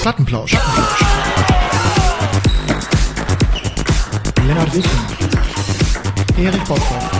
Plattenplausch. Lennart Wissen. Erich Bosbach.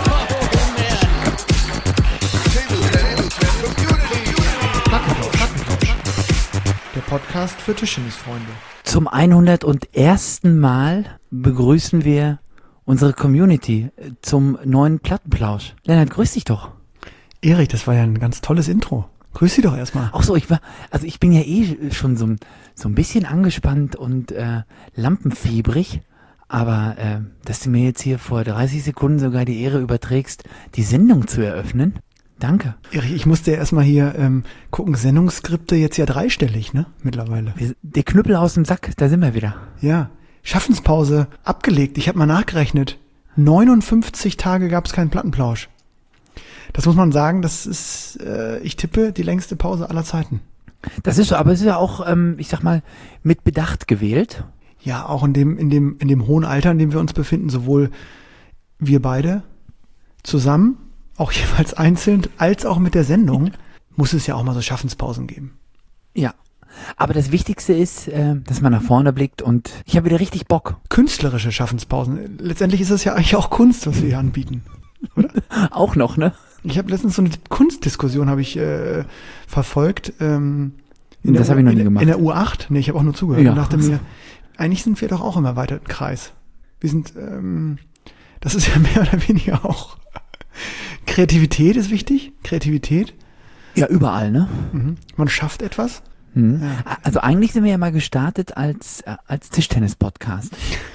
Plattenplausch. Der Podcast für Tischtennisfreunde. Zum 101. Mal begrüßen wir unsere Community zum neuen Plattenplausch. Lennart, grüß dich doch. Erich, das war ja ein ganz tolles Intro. Grüß dich doch erstmal. Ach so, ich bin ja schon so ein bisschen angespannt und lampenfiebrig, aber dass du mir jetzt hier vor 30 Sekunden sogar die Ehre überträgst, die Sendung zu eröffnen, danke. Erich, ich musste ja erstmal hier gucken, Sendungsskripte jetzt ja dreistellig, ne, mittlerweile. Der Knüppel aus dem Sack, da sind wir wieder. Ja, Schaffenspause abgelegt, ich habe mal nachgerechnet. 59 Tage gab es keinen Plattenplausch. Das muss man sagen, das ist, ich tippe, die längste Pause aller Zeiten. Das ist so, aber es ist ja auch, ich sag mal, mit Bedacht gewählt. Ja, auch in dem hohen Alter, in dem wir uns befinden, sowohl wir beide zusammen, auch jeweils einzeln, als auch mit der Sendung, muss es ja auch mal so Schaffenspausen geben. Ja, aber das Wichtigste ist, dass man nach vorne blickt und ich habe wieder richtig Bock. Künstlerische Schaffenspausen. Letztendlich ist es ja eigentlich auch Kunst, was wir hier anbieten, oder? Auch noch, ne? Ich habe letztens so eine Kunstdiskussion verfolgt. Das habe ich noch nie gemacht. In der U8. Nee, ich habe auch nur zugehört Ja. und dachte mir, eigentlich sind wir doch auch im erweiterten Kreis. Wir sind, das ist ja mehr oder weniger auch. Kreativität ist wichtig. Kreativität. Ja, überall, ne? Mhm. Man schafft etwas. Mhm. Ja. Also eigentlich sind wir ja mal gestartet als Tischtennis-Podcast.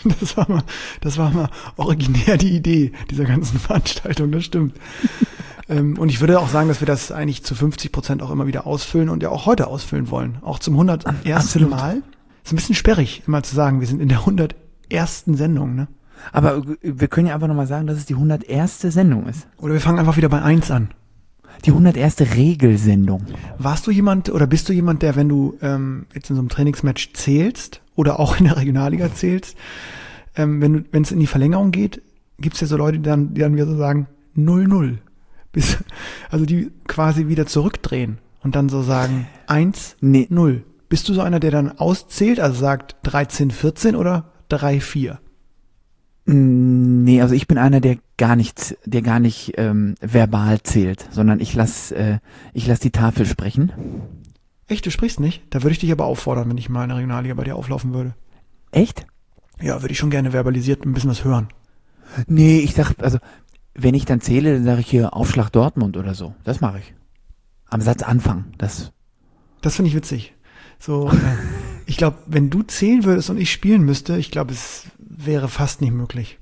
Das war mal originär die Idee dieser ganzen Veranstaltung, das stimmt. Und ich würde auch sagen, dass wir das eigentlich zu 50% auch immer wieder ausfüllen und ja auch heute ausfüllen wollen. Auch zum 101. Absolut. Mal. Ist ein bisschen sperrig, immer zu sagen, wir sind in der 101. Sendung, ne? Aber wir können ja einfach nochmal sagen, dass es die 101. Sendung ist. Oder wir fangen einfach wieder bei 1 an. Die 101. Regelsendung. Warst du jemand oder bist du jemand, der, wenn du jetzt in so einem Trainingsmatch zählst oder auch in der Regionalliga zählst, wenn es in die Verlängerung geht, gibt es ja so Leute, die dann wieder so sagen 0-0. Also die quasi wieder zurückdrehen und dann so sagen 1-0. Nee. Bist du so einer, der dann auszählt, also sagt 13-14 oder 3-4? Nee, also ich bin einer, der gar nicht verbal zählt, sondern ich lass die Tafel sprechen. Echt, du sprichst nicht? Da würde ich dich aber auffordern, wenn ich mal in der Regionalliga bei dir auflaufen würde. Echt? Ja, würde ich schon gerne verbalisiert ein bisschen was hören. Nee, ich sag, also wenn ich dann zähle, dann sage ich hier Aufschlag Dortmund oder so. Das mache ich. Am Satz Anfang. Das finde ich witzig. So, ich glaube, wenn du zählen würdest und ich spielen müsste, ich glaube, es wäre fast nicht möglich.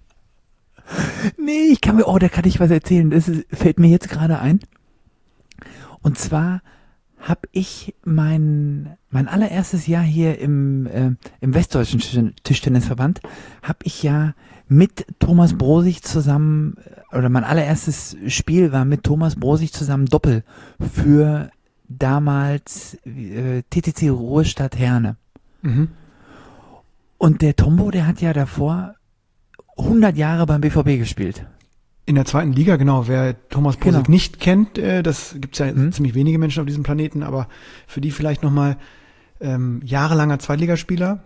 Nee, da kann ich was erzählen. Fällt mir jetzt gerade ein. Und zwar habe ich mein allererstes Jahr hier im Westdeutschen Tischtennisverband, habe ich ja mit Thomas Brosig zusammen, oder mein allererstes Spiel war mit Thomas Brosig zusammen Doppel für damals TTC Ruhestadt Herne. Mhm. Und der Tombo, der hat ja davor 100 Jahre beim BVB gespielt. In der 2. Liga, genau. Wer Thomas Brosig nicht kennt, das gibt's ja ziemlich wenige Menschen auf diesem Planeten, aber für die vielleicht nochmal jahrelanger Zweitligaspieler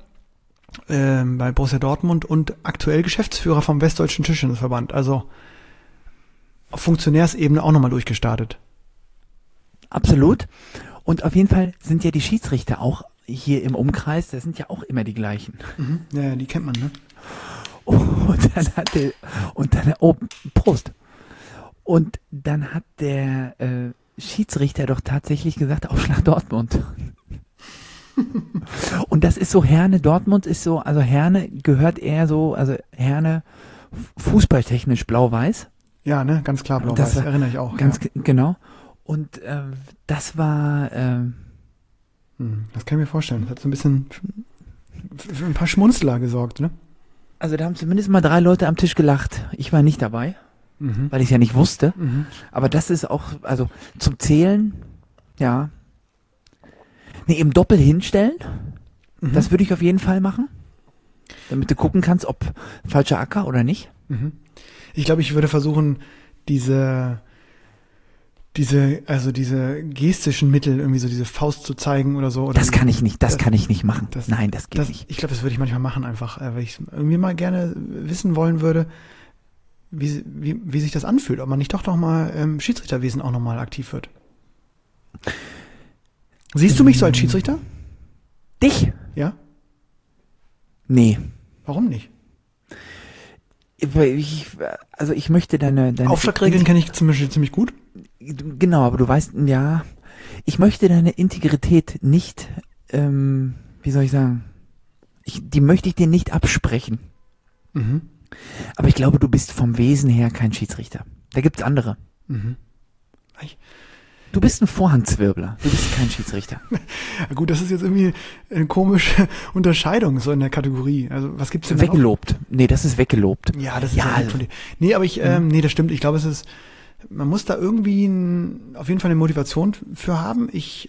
bei Borussia Dortmund und aktuell Geschäftsführer vom Westdeutschen Tischtennisverband. Also auf Funktionärsebene auch nochmal durchgestartet. Absolut. Und auf jeden Fall sind ja die Schiedsrichter auch hier im Umkreis, das sind ja auch immer die gleichen. Mhm. Ja, die kennt man, ne? Prost. Und dann hat der Schiedsrichter doch tatsächlich gesagt, Aufschlag Dortmund. Und das ist so, Herne-Dortmund ist so, also Herne gehört eher so, also Herne fußballtechnisch blau-weiß. Ja, ne, ganz klar blau-weiß, das erinnere ich auch. Ganz genau. Und das war... das kann ich mir vorstellen. Das hat so ein bisschen für ein paar Schmunzler gesorgt, ne? Also da haben zumindest mal 3 Leute am Tisch gelacht. Ich war nicht dabei, weil ich es ja nicht wusste. Mhm. Aber das ist auch, also zum Zählen, ja. Nee, im Doppel hinstellen, das würde ich auf jeden Fall machen. Damit du gucken kannst, ob falscher Acker oder nicht. Mhm. Ich glaube, ich würde versuchen, diese diese gestischen Mittel, irgendwie so diese Faust zu zeigen oder so. Oder das kann ich nicht, das kann ich nicht machen. Nein, das geht nicht. Ich glaube, das würde ich manchmal machen einfach, weil ich irgendwie mal gerne wissen wollen würde, wie sich das anfühlt, ob man nicht doch noch mal im Schiedsrichterwesen auch noch mal aktiv wird. Siehst du mich so als Schiedsrichter? Dich? Ja? Nee. Warum nicht? Ich möchte deine Aufschlagregeln kenne ich zum Beispiel ziemlich gut. Genau, aber du weißt, ja, ich möchte deine Integrität nicht, wie soll ich sagen, die möchte ich dir nicht absprechen. Mhm. Aber ich glaube, du bist vom Wesen her kein Schiedsrichter. Da gibt's andere. Mhm. Du bist ein Vorhandzwirbler. Du bist kein Schiedsrichter. Ja, gut, das ist jetzt irgendwie eine komische Unterscheidung so in der Kategorie. Also was gibt's denn weggelobt? Nee, das ist weggelobt. Ja, das ist ja von dir. Nee, aber nee, das stimmt. Ich glaube, man muss da irgendwie auf jeden Fall eine Motivation für haben. Ich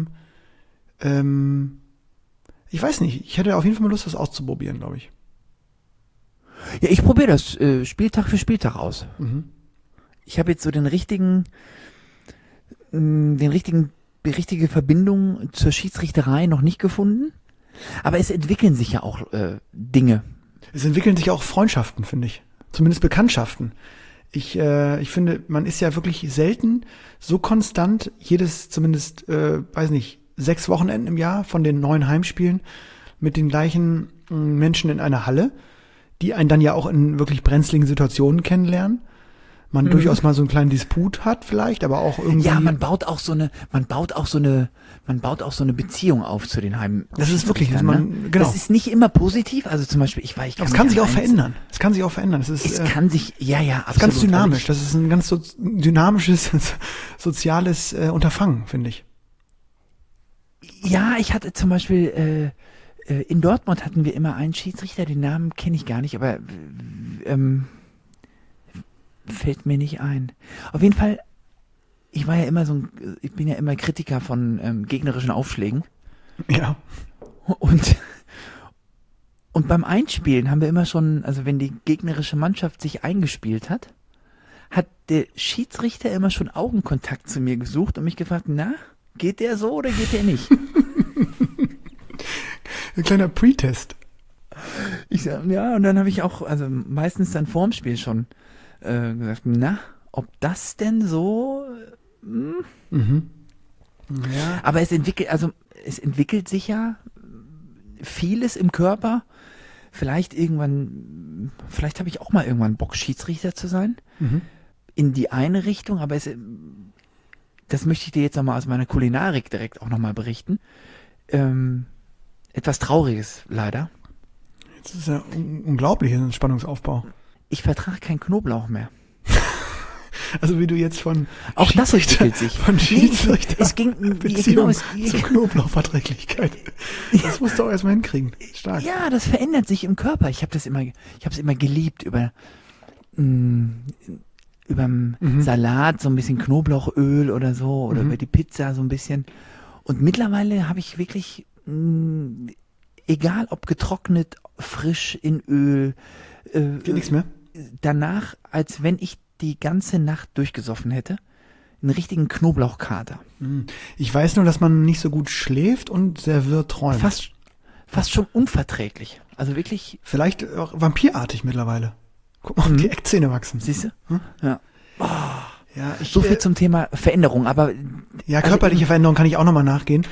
weiß nicht. Ich hätte auf jeden Fall mal Lust, das auszuprobieren, glaube ich. Ja, ich probiere das Spieltag für Spieltag aus. Mhm. Ich habe jetzt so die richtige Verbindung zur Schiedsrichterei noch nicht gefunden. Aber es entwickeln sich ja auch Dinge. Es entwickeln sich auch Freundschaften, finde ich. Zumindest Bekanntschaften. Ich finde, man ist ja wirklich selten so konstant, zumindest, weiß nicht, 6 Wochenenden im Jahr von den 9 Heimspielen mit den gleichen Menschen in einer Halle, die einen dann ja auch in wirklich brenzligen Situationen kennenlernen. Man durchaus mal so einen kleinen Disput hat vielleicht, aber auch irgendwie. Ja, man baut auch so eine Beziehung auf zu den Heim. Das ist wirklich, genau. Das ist nicht immer positiv, also zum Beispiel, es kann sich auch verändern. Es kann sich auch verändern. Es kann sich, ja, absolut. Es ist ganz dynamisch. Das ist ein ganz dynamisches, soziales Unterfangen, finde ich. Ja, ich hatte zum Beispiel, in Dortmund hatten wir immer einen Schiedsrichter, den Namen kenne ich gar nicht, aber fällt mir nicht ein. Auf jeden Fall, ich bin ja immer Kritiker von gegnerischen Aufschlägen. Ja. Und beim Einspielen haben wir immer schon, also wenn die gegnerische Mannschaft sich eingespielt hat der Schiedsrichter immer schon Augenkontakt zu mir gesucht und mich gefragt, na, geht der so oder geht der nicht? Ein kleiner Pre-Test. Ich sag, ja, und dann habe ich auch, also meistens dann vorm Spiel schon gesagt, na, ob das denn so? Mhm. Ja. Aber es entwickelt sich ja vieles im Körper. Vielleicht habe ich auch mal irgendwann Bock, Schiedsrichter zu sein. Mhm. In die eine Richtung, aber das möchte ich dir jetzt nochmal aus meiner Kulinarik direkt auch nochmal berichten. Etwas Trauriges, leider. Das ist ja unglaublich, ein Spannungsaufbau. Ich vertrage keinen Knoblauch mehr. Also wie du jetzt von auch das entwickelt sich. Von Schiedsrichter es ging zur Knoblauchverträglichkeit. Das musst du auch erstmal hinkriegen. Stark. Ja, das verändert sich im Körper. Ich habe es immer geliebt, über Salat so ein bisschen Knoblauchöl oder so oder über die Pizza so ein bisschen. Und mittlerweile habe ich wirklich, egal ob getrocknet, frisch in Öl, geht nichts mehr. Danach, als wenn ich die ganze Nacht durchgesoffen hätte, einen richtigen Knoblauchkater. Ich weiß nur, dass man nicht so gut schläft und sehr wirr träumt. Fast schon unverträglich. Also wirklich. Vielleicht auch vampirartig mittlerweile. Guck mal, die Eckzähne wachsen. Siehst du? Ja. Oh. Ja, so viel zum Thema Veränderung, aber. Ja, körperliche Veränderung kann ich auch nochmal nachgehen.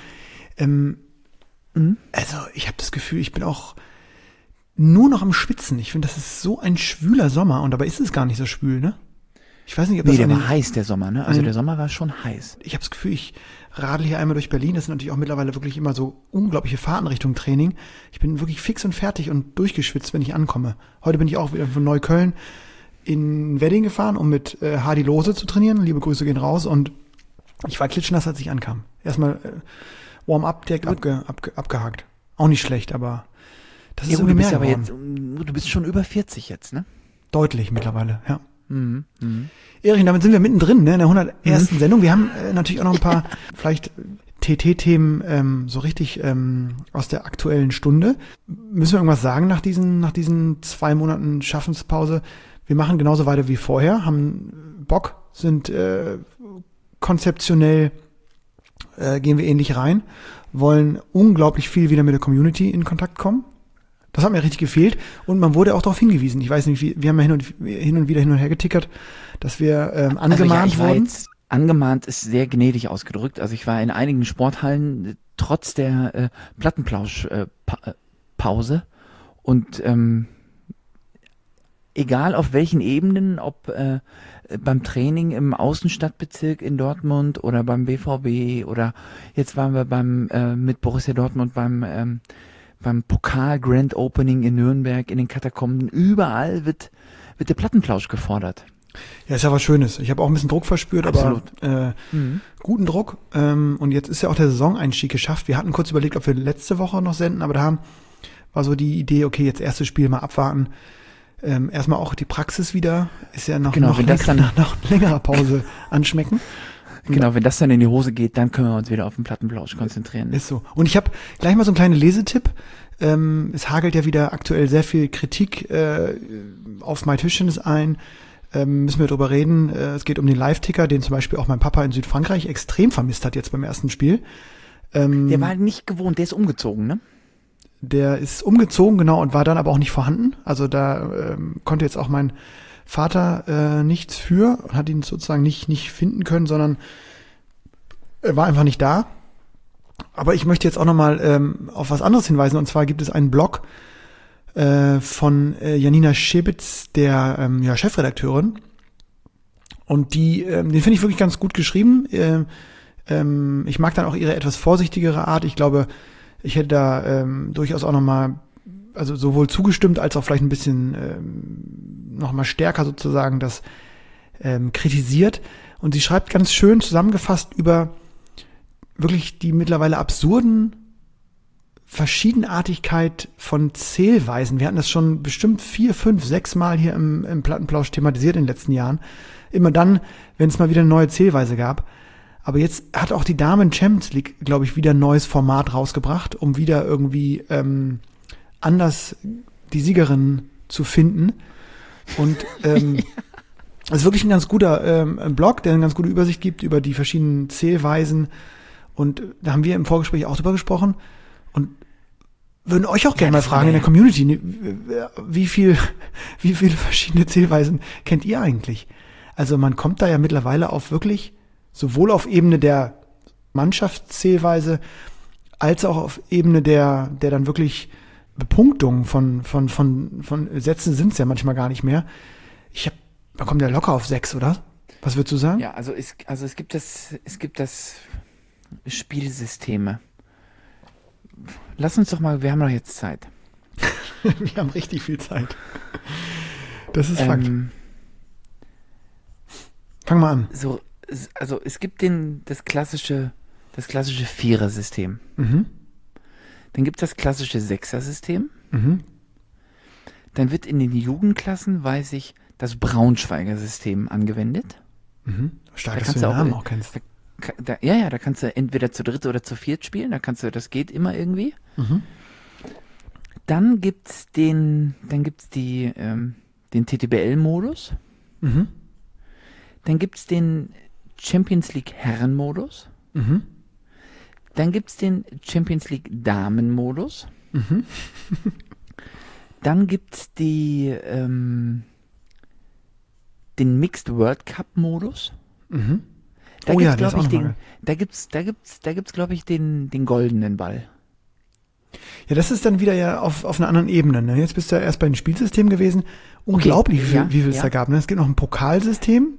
Also, ich habe das Gefühl, ich bin auch nur noch am Schwitzen. Ich finde, das ist so ein schwüler Sommer und dabei ist es gar nicht so schwül, ne? Ich weiß nicht, ob das der war heiß, der Sommer, ne? Also der Sommer war schon heiß. Ich habe das Gefühl, ich radel hier einmal durch Berlin. Das sind natürlich auch mittlerweile wirklich immer so unglaubliche Fahrten Richtung Training. Ich bin wirklich fix und fertig und durchgeschwitzt, wenn ich ankomme. Heute bin ich auch wieder von Neukölln in Wedding gefahren, um mit Hardy Lose zu trainieren. Liebe Grüße gehen raus. Und ich war klitschnass, als ich ankam. Erstmal Warm-up direkt abgehakt. Auch nicht schlecht, aber das ist irgendwie mehr geworden. Du bist schon über 40 jetzt, ne? Deutlich mittlerweile, ja. Erich, damit sind wir mittendrin, ne, in der 101. Sendung. Wir haben natürlich auch noch ein paar vielleicht TT-Themen so richtig aus der aktuellen Stunde. Müssen wir irgendwas sagen nach diesen 2 Monaten Schaffenspause? Wir machen genauso weiter wie vorher, haben Bock, sind konzeptionell gehen wir ähnlich rein, wollen unglaublich viel wieder mit der Community in Kontakt kommen. Das hat mir richtig gefehlt und man wurde auch darauf hingewiesen. Ich weiß nicht, wir haben ja hin und wieder getickert, dass wir angemahnt wurden. Angemahnt ist sehr gnädig ausgedrückt. Also ich war in einigen Sporthallen trotz der Plattenplausch-Pause und egal auf welchen Ebenen, ob beim Training im Außenstadtbezirk in Dortmund oder beim BVB oder jetzt waren wir mit Borussia Dortmund beim Pokal Grand Opening in Nürnberg in den Katakomben, überall wird der Plattenplausch gefordert. Ja, ist ja was Schönes. Ich habe auch ein bisschen Druck verspürt, Absolut. aber guten Druck. Und jetzt ist ja auch der Saisoneinstieg geschafft. Wir hatten kurz überlegt, ob wir letzte Woche noch senden, aber war so die Idee, okay, jetzt erstes Spiel mal abwarten. Erstmal auch die Praxis wieder, ist ja noch längerer Pause anschmecken. Genau, wenn das dann in die Hose geht, dann können wir uns wieder auf den Plattenplausch konzentrieren. Ist so. Und ich habe gleich mal so einen kleinen Lesetipp. Es hagelt ja wieder aktuell sehr viel Kritik auf MyTischtennis ein. Müssen wir drüber reden. Es geht um den Live-Ticker, den zum Beispiel auch mein Papa in Südfrankreich extrem vermisst hat jetzt beim ersten Spiel. Der war nicht gewohnt, der ist umgezogen, ne? Der ist umgezogen, genau, und war dann aber auch nicht vorhanden. Also da konnte jetzt auch mein Vater nichts für und hat ihn sozusagen nicht finden können, sondern er war einfach nicht da. Aber ich möchte jetzt auch nochmal auf was anderes hinweisen, und zwar gibt es einen Blog von Janina Schibitz, der Chefredakteurin, und den finde ich wirklich ganz gut geschrieben. Ich mag dann auch ihre etwas vorsichtigere Art. Ich glaube, ich hätte da durchaus auch nochmal, also sowohl zugestimmt als auch vielleicht ein bisschen nochmal stärker sozusagen das kritisiert. Und sie schreibt ganz schön zusammengefasst über wirklich die mittlerweile absurden Verschiedenartigkeit von Zählweisen. Wir hatten das schon bestimmt 4, 5, 6 Mal hier im Plattenplausch thematisiert in den letzten Jahren. Immer dann, wenn es mal wieder eine neue Zählweise gab. Aber jetzt hat auch die Damen Champions League, glaube ich, wieder ein neues Format rausgebracht, um wieder irgendwie anders die Siegerin zu finden. Und es ist wirklich ein ganz guter Blog, der eine ganz gute Übersicht gibt über die verschiedenen Zählweisen. Und da haben wir im Vorgespräch auch drüber gesprochen und würden euch auch gerne mal fragen in der Community, wie viele verschiedene Zählweisen kennt ihr eigentlich? Also man kommt da ja mittlerweile auf wirklich sowohl auf Ebene der Mannschaftszählweise als auch auf Ebene der dann wirklich Bepunktung von Sätzen sind es ja manchmal gar nicht mehr. Man kommt ja locker auf 6, oder? Was würdest du sagen? Ja, also es gibt das Spielsysteme. Lass uns doch mal, wir haben doch jetzt Zeit. Wir haben richtig viel Zeit. Das ist Fakt. Fang mal an. Also es gibt das klassische Vierer-System. Mhm. Dann gibt es das klassische Sechser-System. Mhm. Dann wird in den Jugendklassen, weiß ich, das Braunschweiger-System angewendet. Mhm. Stark, dass du den Namen auch kennst. Da kannst du entweder zu dritt oder zu viert spielen. Das geht immer irgendwie. Mhm. Dann gibt's den TTBL-Modus. Mhm. Dann gibt's den Champions League Herren-Modus. Mhm. Dann gibt's den Champions League Damen-Modus. Mhm. Dann gibt's den Mixed World Cup-Modus. Mhm. Da gibt's, glaube ich, den goldenen Ball. Ja, das ist dann wieder ja auf einer anderen Ebene. Ne? Jetzt bist du ja erst bei den Spielsystemen gewesen. Unglaublich, okay. wie viel es da gab. Ne? Es gibt noch ein Pokalsystem.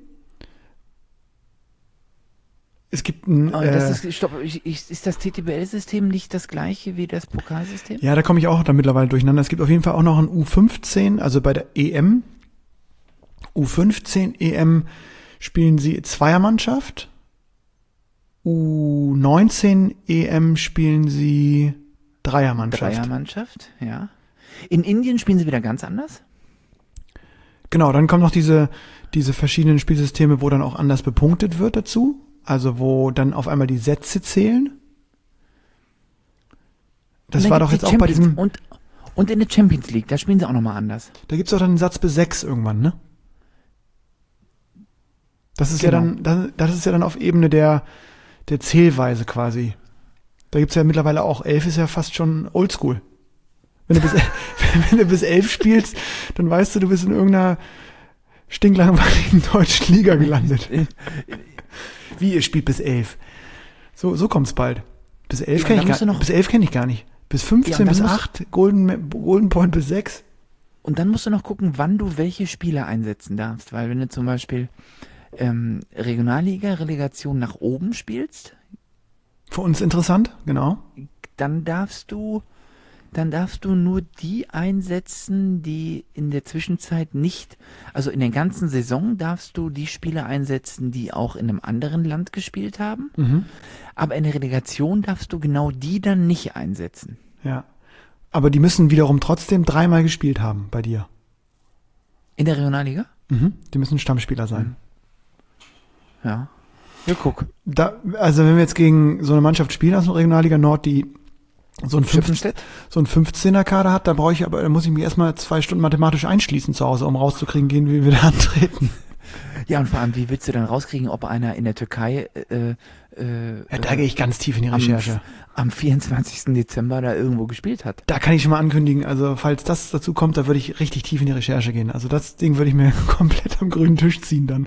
Es gibt ein... ist das TTBL-System nicht das gleiche wie das Pokalsystem? Ja, da komme ich auch da mittlerweile durcheinander. Es gibt auf jeden Fall auch noch ein U15, also bei der EM. U15 EM spielen sie Zweiermannschaft. U19 EM spielen sie Dreiermannschaft, ja. In Indien spielen sie wieder ganz anders? Genau, dann kommen noch diese verschiedenen Spielsysteme, wo dann auch anders bepunktet wird dazu. Also wo dann auf einmal die Sätze zählen. Das war doch jetzt auch bei diesem... Und in der Champions League, da spielen sie auch nochmal anders. Da gibt's auch dann einen Satz bis 6 irgendwann, ne? Das ist ja dann auf Ebene der Zählweise quasi. Da gibt's ja mittlerweile auch 11 ist ja fast schon oldschool. Wenn du bis 11 spielst, dann weißt du bist in irgendeiner stinklangweiligen deutschen Liga gelandet. Wie, ihr spielt bis 11? So kommt's bald. Bis 11 kenne ich gar nicht. Bis 15, bis 8, Golden Point bis 6. Und dann musst du noch gucken, wann du welche Spieler einsetzen darfst. Weil wenn du zum Beispiel Regionalliga-Relegation nach oben spielst. Für uns interessant, genau. Dann darfst du nur die einsetzen, die in der Zwischenzeit nicht, also in der ganzen Saison darfst du die Spieler einsetzen, die auch in einem anderen Land gespielt haben. Mhm. Aber in der Relegation darfst du genau die dann nicht einsetzen. Ja. Aber die müssen wiederum trotzdem 3-mal gespielt haben bei dir. In der Regionalliga? Mhm. Die müssen Stammspieler sein. Ja. Ja, guck. Also wenn wir jetzt gegen so eine Mannschaft spielen aus der Regionalliga Nord, die so ein 15er-Kader hat, da muss ich mich erstmal 2 Stunden mathematisch einschließen zu Hause, um rauszukriegen, wie wir da antreten. Ja, und vor allem, wie willst du dann rauskriegen, ob einer in der Türkei da gehe ich ganz tief in die Recherche. Am 24. Dezember da irgendwo gespielt hat. Da kann ich schon mal ankündigen, also falls das dazu kommt, da würde ich richtig tief in die Recherche gehen. Also das Ding würde ich mir komplett am grünen Tisch ziehen dann.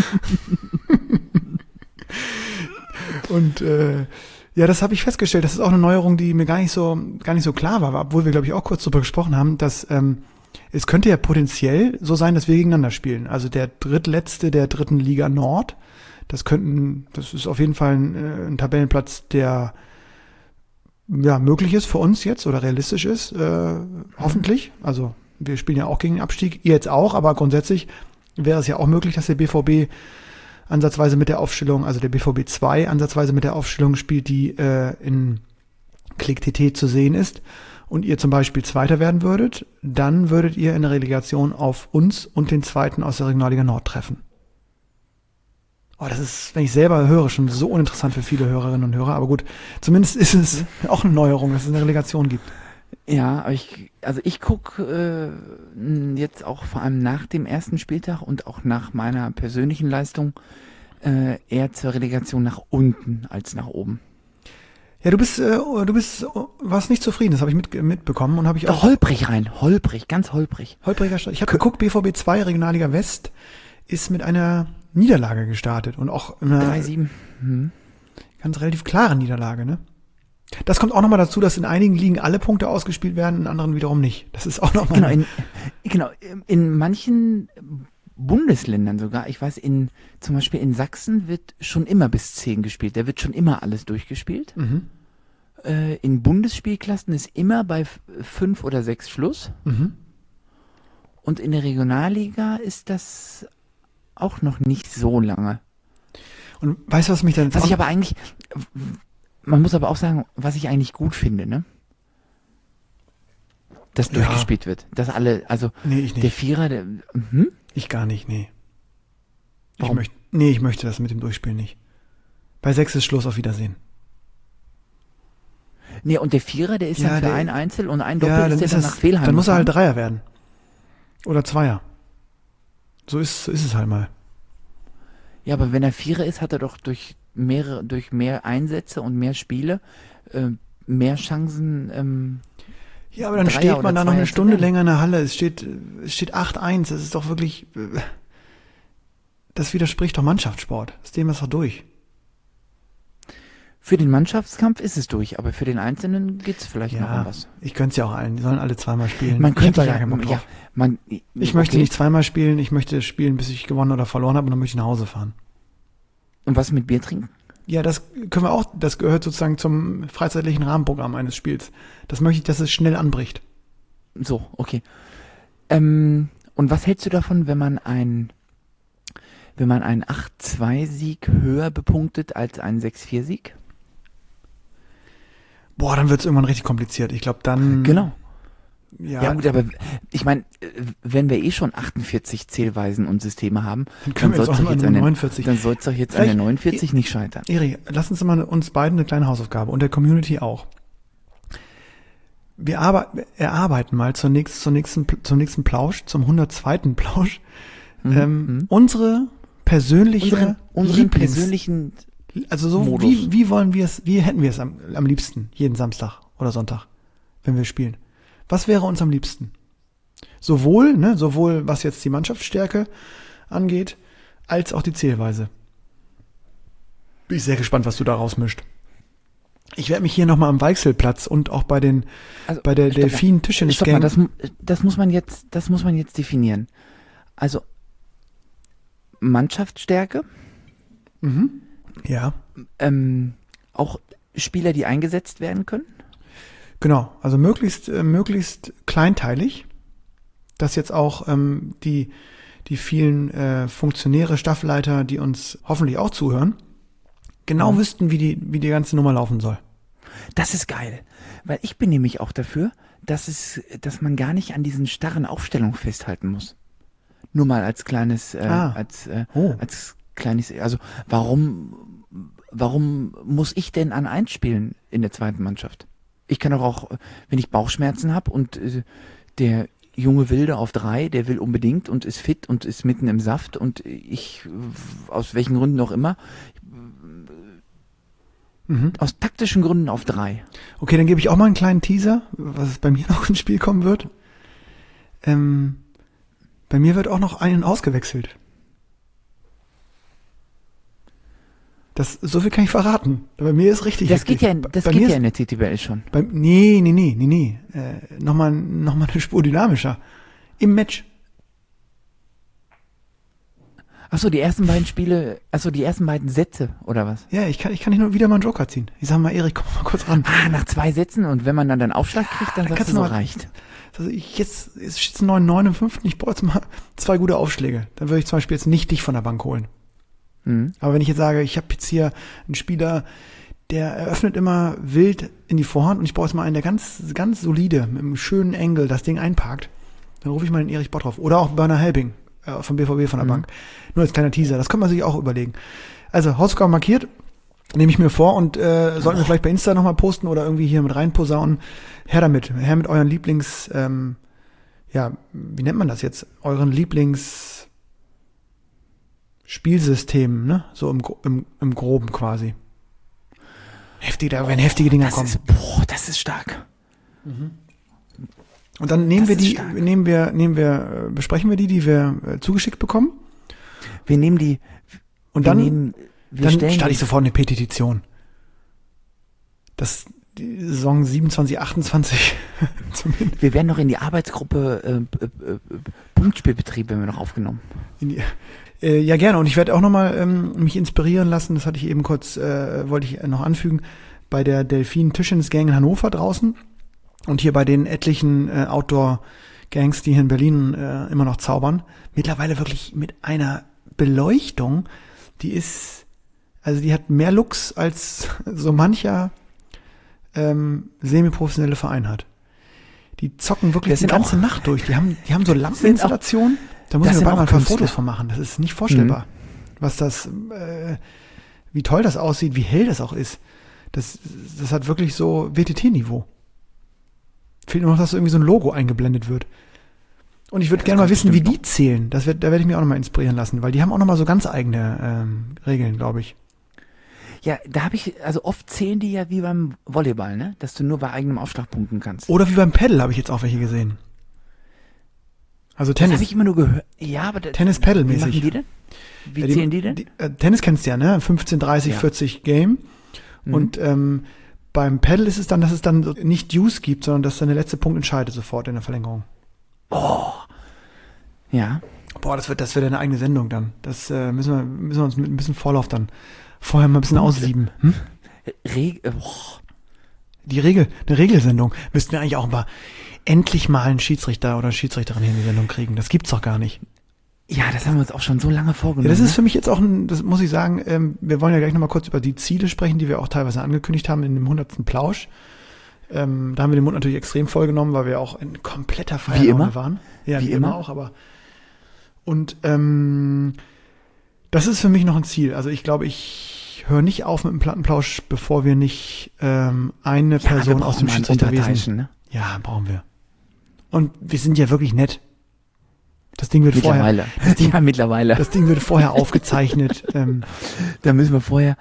Und ja, das habe ich festgestellt. Das ist auch eine Neuerung, die mir gar nicht so klar war, obwohl wir, glaube ich, auch kurz darüber gesprochen haben, dass es könnte ja potenziell so sein, dass wir gegeneinander spielen. Also der Drittletzte der 3. Liga Nord, das ist auf jeden Fall ein Tabellenplatz, der ja möglich ist für uns jetzt oder realistisch ist, hoffentlich. Also wir spielen ja auch gegen den Abstieg, ihr jetzt auch, aber grundsätzlich wäre es ja auch möglich, dass der BVB ansatzweise mit der Aufstellung, also der BVB 2 ansatzweise mit der Aufstellung spielt, die in Click TT zu sehen ist und ihr zum Beispiel Zweiter werden würdet, dann würdet ihr in der Relegation auf uns und den Zweiten aus der Regionalliga Nord treffen. Oh, das ist, wenn ich selber höre, schon so uninteressant für viele Hörerinnen und Hörer, aber gut, zumindest ist es auch eine Neuerung, dass es eine Relegation gibt. Ja, aber ich gucke jetzt auch vor allem nach dem ersten Spieltag und auch nach meiner persönlichen Leistung eher zur Relegation nach unten als nach oben. Ja, du warst nicht zufrieden, das habe ich mitbekommen und habe ich auch. Ganz holprig. Holpriger Start. Ich habe geguckt, BVB 2 Regionalliga West ist mit einer Niederlage gestartet und auch einer 3-7. Ganz relativ klare Niederlage, ne? Das kommt auch nochmal dazu, dass in einigen Ligen alle Punkte ausgespielt werden, in anderen wiederum nicht. Das ist auch nochmal. Genau, in manchen Bundesländern sogar, ich weiß, zum Beispiel in Sachsen wird schon immer bis 10 gespielt, da wird schon immer alles durchgespielt. Mhm. In Bundesspielklassen ist immer bei 5 oder 6 Schluss. Mhm. Und in der Regionalliga ist das auch noch nicht so lange. Und weißt du, was mich dann... Man muss aber auch sagen, was ich eigentlich gut finde, ne? Dass durchgespielt wird. Dass alle, also nee, ich nicht. Der Vierer, Ich gar nicht, nee. Warum? Ich möchte das mit dem Durchspielen nicht. Bei 6 ist Schluss, auf Wiedersehen. Nee, und der Vierer, der ist dann für ein Einzel und ein Doppel ist der dann nach Fehlheim. Dann muss er halt Dreier werden. Oder Zweier. So ist es halt mal. Ja, aber wenn er Vierer ist, hat er doch durch mehr Einsätze und mehr Spiele mehr Chancen. Ja, aber dann steht man da noch eine Stunde länger in der Halle. Es steht 8-1. Das ist doch wirklich. Das widerspricht doch Mannschaftssport. Das Thema ist doch durch. Für den Mannschaftskampf ist es durch, aber für den Einzelnen geht's vielleicht noch um was. Ich gönn's ja auch allen. Die sollen alle zweimal spielen. Man könnte gar keinen Bock drauf. Ich möchte nicht zweimal spielen. Ich möchte spielen, bis ich gewonnen oder verloren habe und dann möchte ich nach Hause fahren. Und was mit Bier trinken? Ja, das können wir auch. Das gehört sozusagen zum freizeitlichen Rahmenprogramm eines Spiels. Das möchte ich, dass es schnell anbricht. So, okay. Und was hältst du davon, wenn man einen 8-2-Sieg höher bepunktet als einen 6-4-Sieg? Boah, dann wird's irgendwann richtig kompliziert. Ich glaube, dann... Genau. Ja gut, aber ich meine, wenn wir schon 48 Zählweisen und Systeme haben, dann soll es doch jetzt an der 49. Dann soll es doch jetzt an der 49 nicht scheitern. Eri, lass uns mal uns beiden eine kleine Hausaufgabe und der Community auch. Wir erarbeiten mal zum nächsten Plausch, zum 102. Plausch, unsere persönliche unseren persönlichen also so Modus. wie hätten wir es am liebsten jeden Samstag oder Sonntag, wenn wir spielen? Was wäre uns am liebsten? Sowohl was jetzt die Mannschaftsstärke angeht, als auch die Zählweise. Bin ich sehr gespannt, was du da rausmischt. Ich werde mich hier nochmal am Weichselplatz und auch bei der Delfin-Tischtennis-Gang. Das muss man jetzt definieren. Also Mannschaftsstärke. Mhm. Ja. Auch Spieler, die eingesetzt werden können. Genau, also möglichst kleinteilig, dass jetzt auch die vielen Funktionäre, Staffleiter, die uns hoffentlich auch zuhören, genau wüssten, wie die ganze Nummer laufen soll. Das ist geil, weil ich bin nämlich auch dafür, dass man gar nicht an diesen starren Aufstellungen festhalten muss. Nur mal als kleines, als kleines, also warum muss ich denn an 1 spielen in der zweiten Mannschaft? Ich kann doch auch, wenn ich Bauchschmerzen habe und der junge Wilde auf 3, der will unbedingt und ist fit und ist mitten im Saft und ich, aus welchen Gründen auch immer, aus taktischen Gründen auf 3. Okay, dann gebe ich auch mal einen kleinen Teaser, was bei mir noch ins Spiel kommen wird. Bei mir wird auch noch einen ausgewechselt. So viel kann ich verraten. Bei mir ist richtig. Das geht ja in der TTBL schon. Nee. Nochmal eine Spur dynamischer. Im Match. Achso, die ersten beiden Sätze, oder was? Ja, ich kann nicht nur wieder mal einen Joker ziehen. Ich sag mal, Erik, komm mal kurz ran. Nach 2 Sätzen und wenn man dann den Aufschlag kriegt, dann sagst du, so reicht. Also jetzt ist 9 im 5. Ich brauche jetzt mal 2 gute Aufschläge. Dann würde ich zum Beispiel jetzt nicht dich von der Bank holen. Aber wenn ich jetzt sage, ich habe jetzt hier einen Spieler, der eröffnet immer wild in die Vorhand und ich brauche jetzt mal einen, der ganz, ganz solide, mit einem schönen Engel das Ding einparkt, dann rufe ich mal den Erich Bottroff. Oder auch Bernhard Helbing vom BVB von der Bank. Nur als kleiner Teaser, das kann man sich auch überlegen. Also Hausaufgaben markiert, nehme ich mir vor und sollten wir vielleicht bei Insta nochmal posten oder irgendwie hier mit reinposaunen. Her mit euren Lieblings, wie nennt man das jetzt? Euren Lieblingsspielsystemen, ne? So im Groben quasi. Wenn heftige Dinger kommen. Das ist stark. Und dann besprechen wir die wir zugeschickt bekommen. Wir nehmen die. Und dann starte ich sofort eine Petition. Dass die Saison 27, 28 zumindest. Wir werden noch in die Arbeitsgruppe Punktspielbetrieb werden wir noch aufgenommen. Ja, gerne. Und ich werde auch nochmal mich inspirieren lassen. Das hatte ich eben kurz, wollte ich noch anfügen, bei der Delfin-Tischtennis-Gang in Hannover draußen. Und hier bei den etlichen Outdoor-Gangs, die hier in Berlin immer noch zaubern. Mittlerweile wirklich mit einer Beleuchtung, die hat mehr Lux als so mancher semi-professionelle Verein hat. Die zocken wirklich die ganze Nacht durch. Die haben so Lampeninstallationen. Da muss ich mir bald mal ein paar Fotos von machen. Das ist nicht vorstellbar. Wie toll das aussieht, wie hell das auch ist. Das hat wirklich so WTT-Niveau. Fehlt nur noch, dass so irgendwie so ein Logo eingeblendet wird. Und ich würde gerne mal wissen, wie die zählen. Da werde ich mich auch nochmal inspirieren lassen, weil die haben auch nochmal so ganz eigene Regeln, glaube ich. Ja, oft zählen die ja wie beim Volleyball, ne? Dass du nur bei eigenem Aufschlag punkten kannst. Oder wie beim Paddle habe ich jetzt auch welche gesehen. Also Tennis. Das habe ich immer nur gehört. Ja, aber Tennis-Paddle-mäßig. Wie machen die denn? Wie zählen die denn? Tennis kennst du ja, ne? 15, 30, 40 Game. Und beim Paddle ist es dann, dass es dann nicht Deuce gibt, sondern dass dann der letzte Punkt entscheidet sofort in der Verlängerung. Oh. Ja. Boah, das wird eine eigene Sendung dann. Das müssen wir uns mit ein bisschen Vorlauf dann vorher mal ein bisschen aussieben. Eine Regelsendung. Müssten wir eigentlich auch endlich mal einen Schiedsrichter oder eine Schiedsrichterin hier in die Sendung kriegen. Das gibt's doch gar nicht. Ja, das haben wir uns auch schon so lange vorgenommen. Ja, das ist für mich jetzt auch das muss ich sagen, wir wollen ja gleich nochmal kurz über die Ziele sprechen, die wir auch teilweise angekündigt haben in dem 100. Plausch. Da haben wir den Mund natürlich extrem voll genommen, weil wir auch in kompletter Feierlaune waren. Ja, wie immer auch, aber und das ist für mich noch ein Ziel. Also ich glaube, ich höre nicht auf mit dem Plattenplausch, bevor wir nicht eine Person aus dem Schiedsrichterwesen. Ne? Ja, brauchen wir. Und wir sind ja wirklich nett. Das Ding wird mittlerweile. Mittlerweile. Das Ding wird vorher aufgezeichnet. Da müssen wir vorher,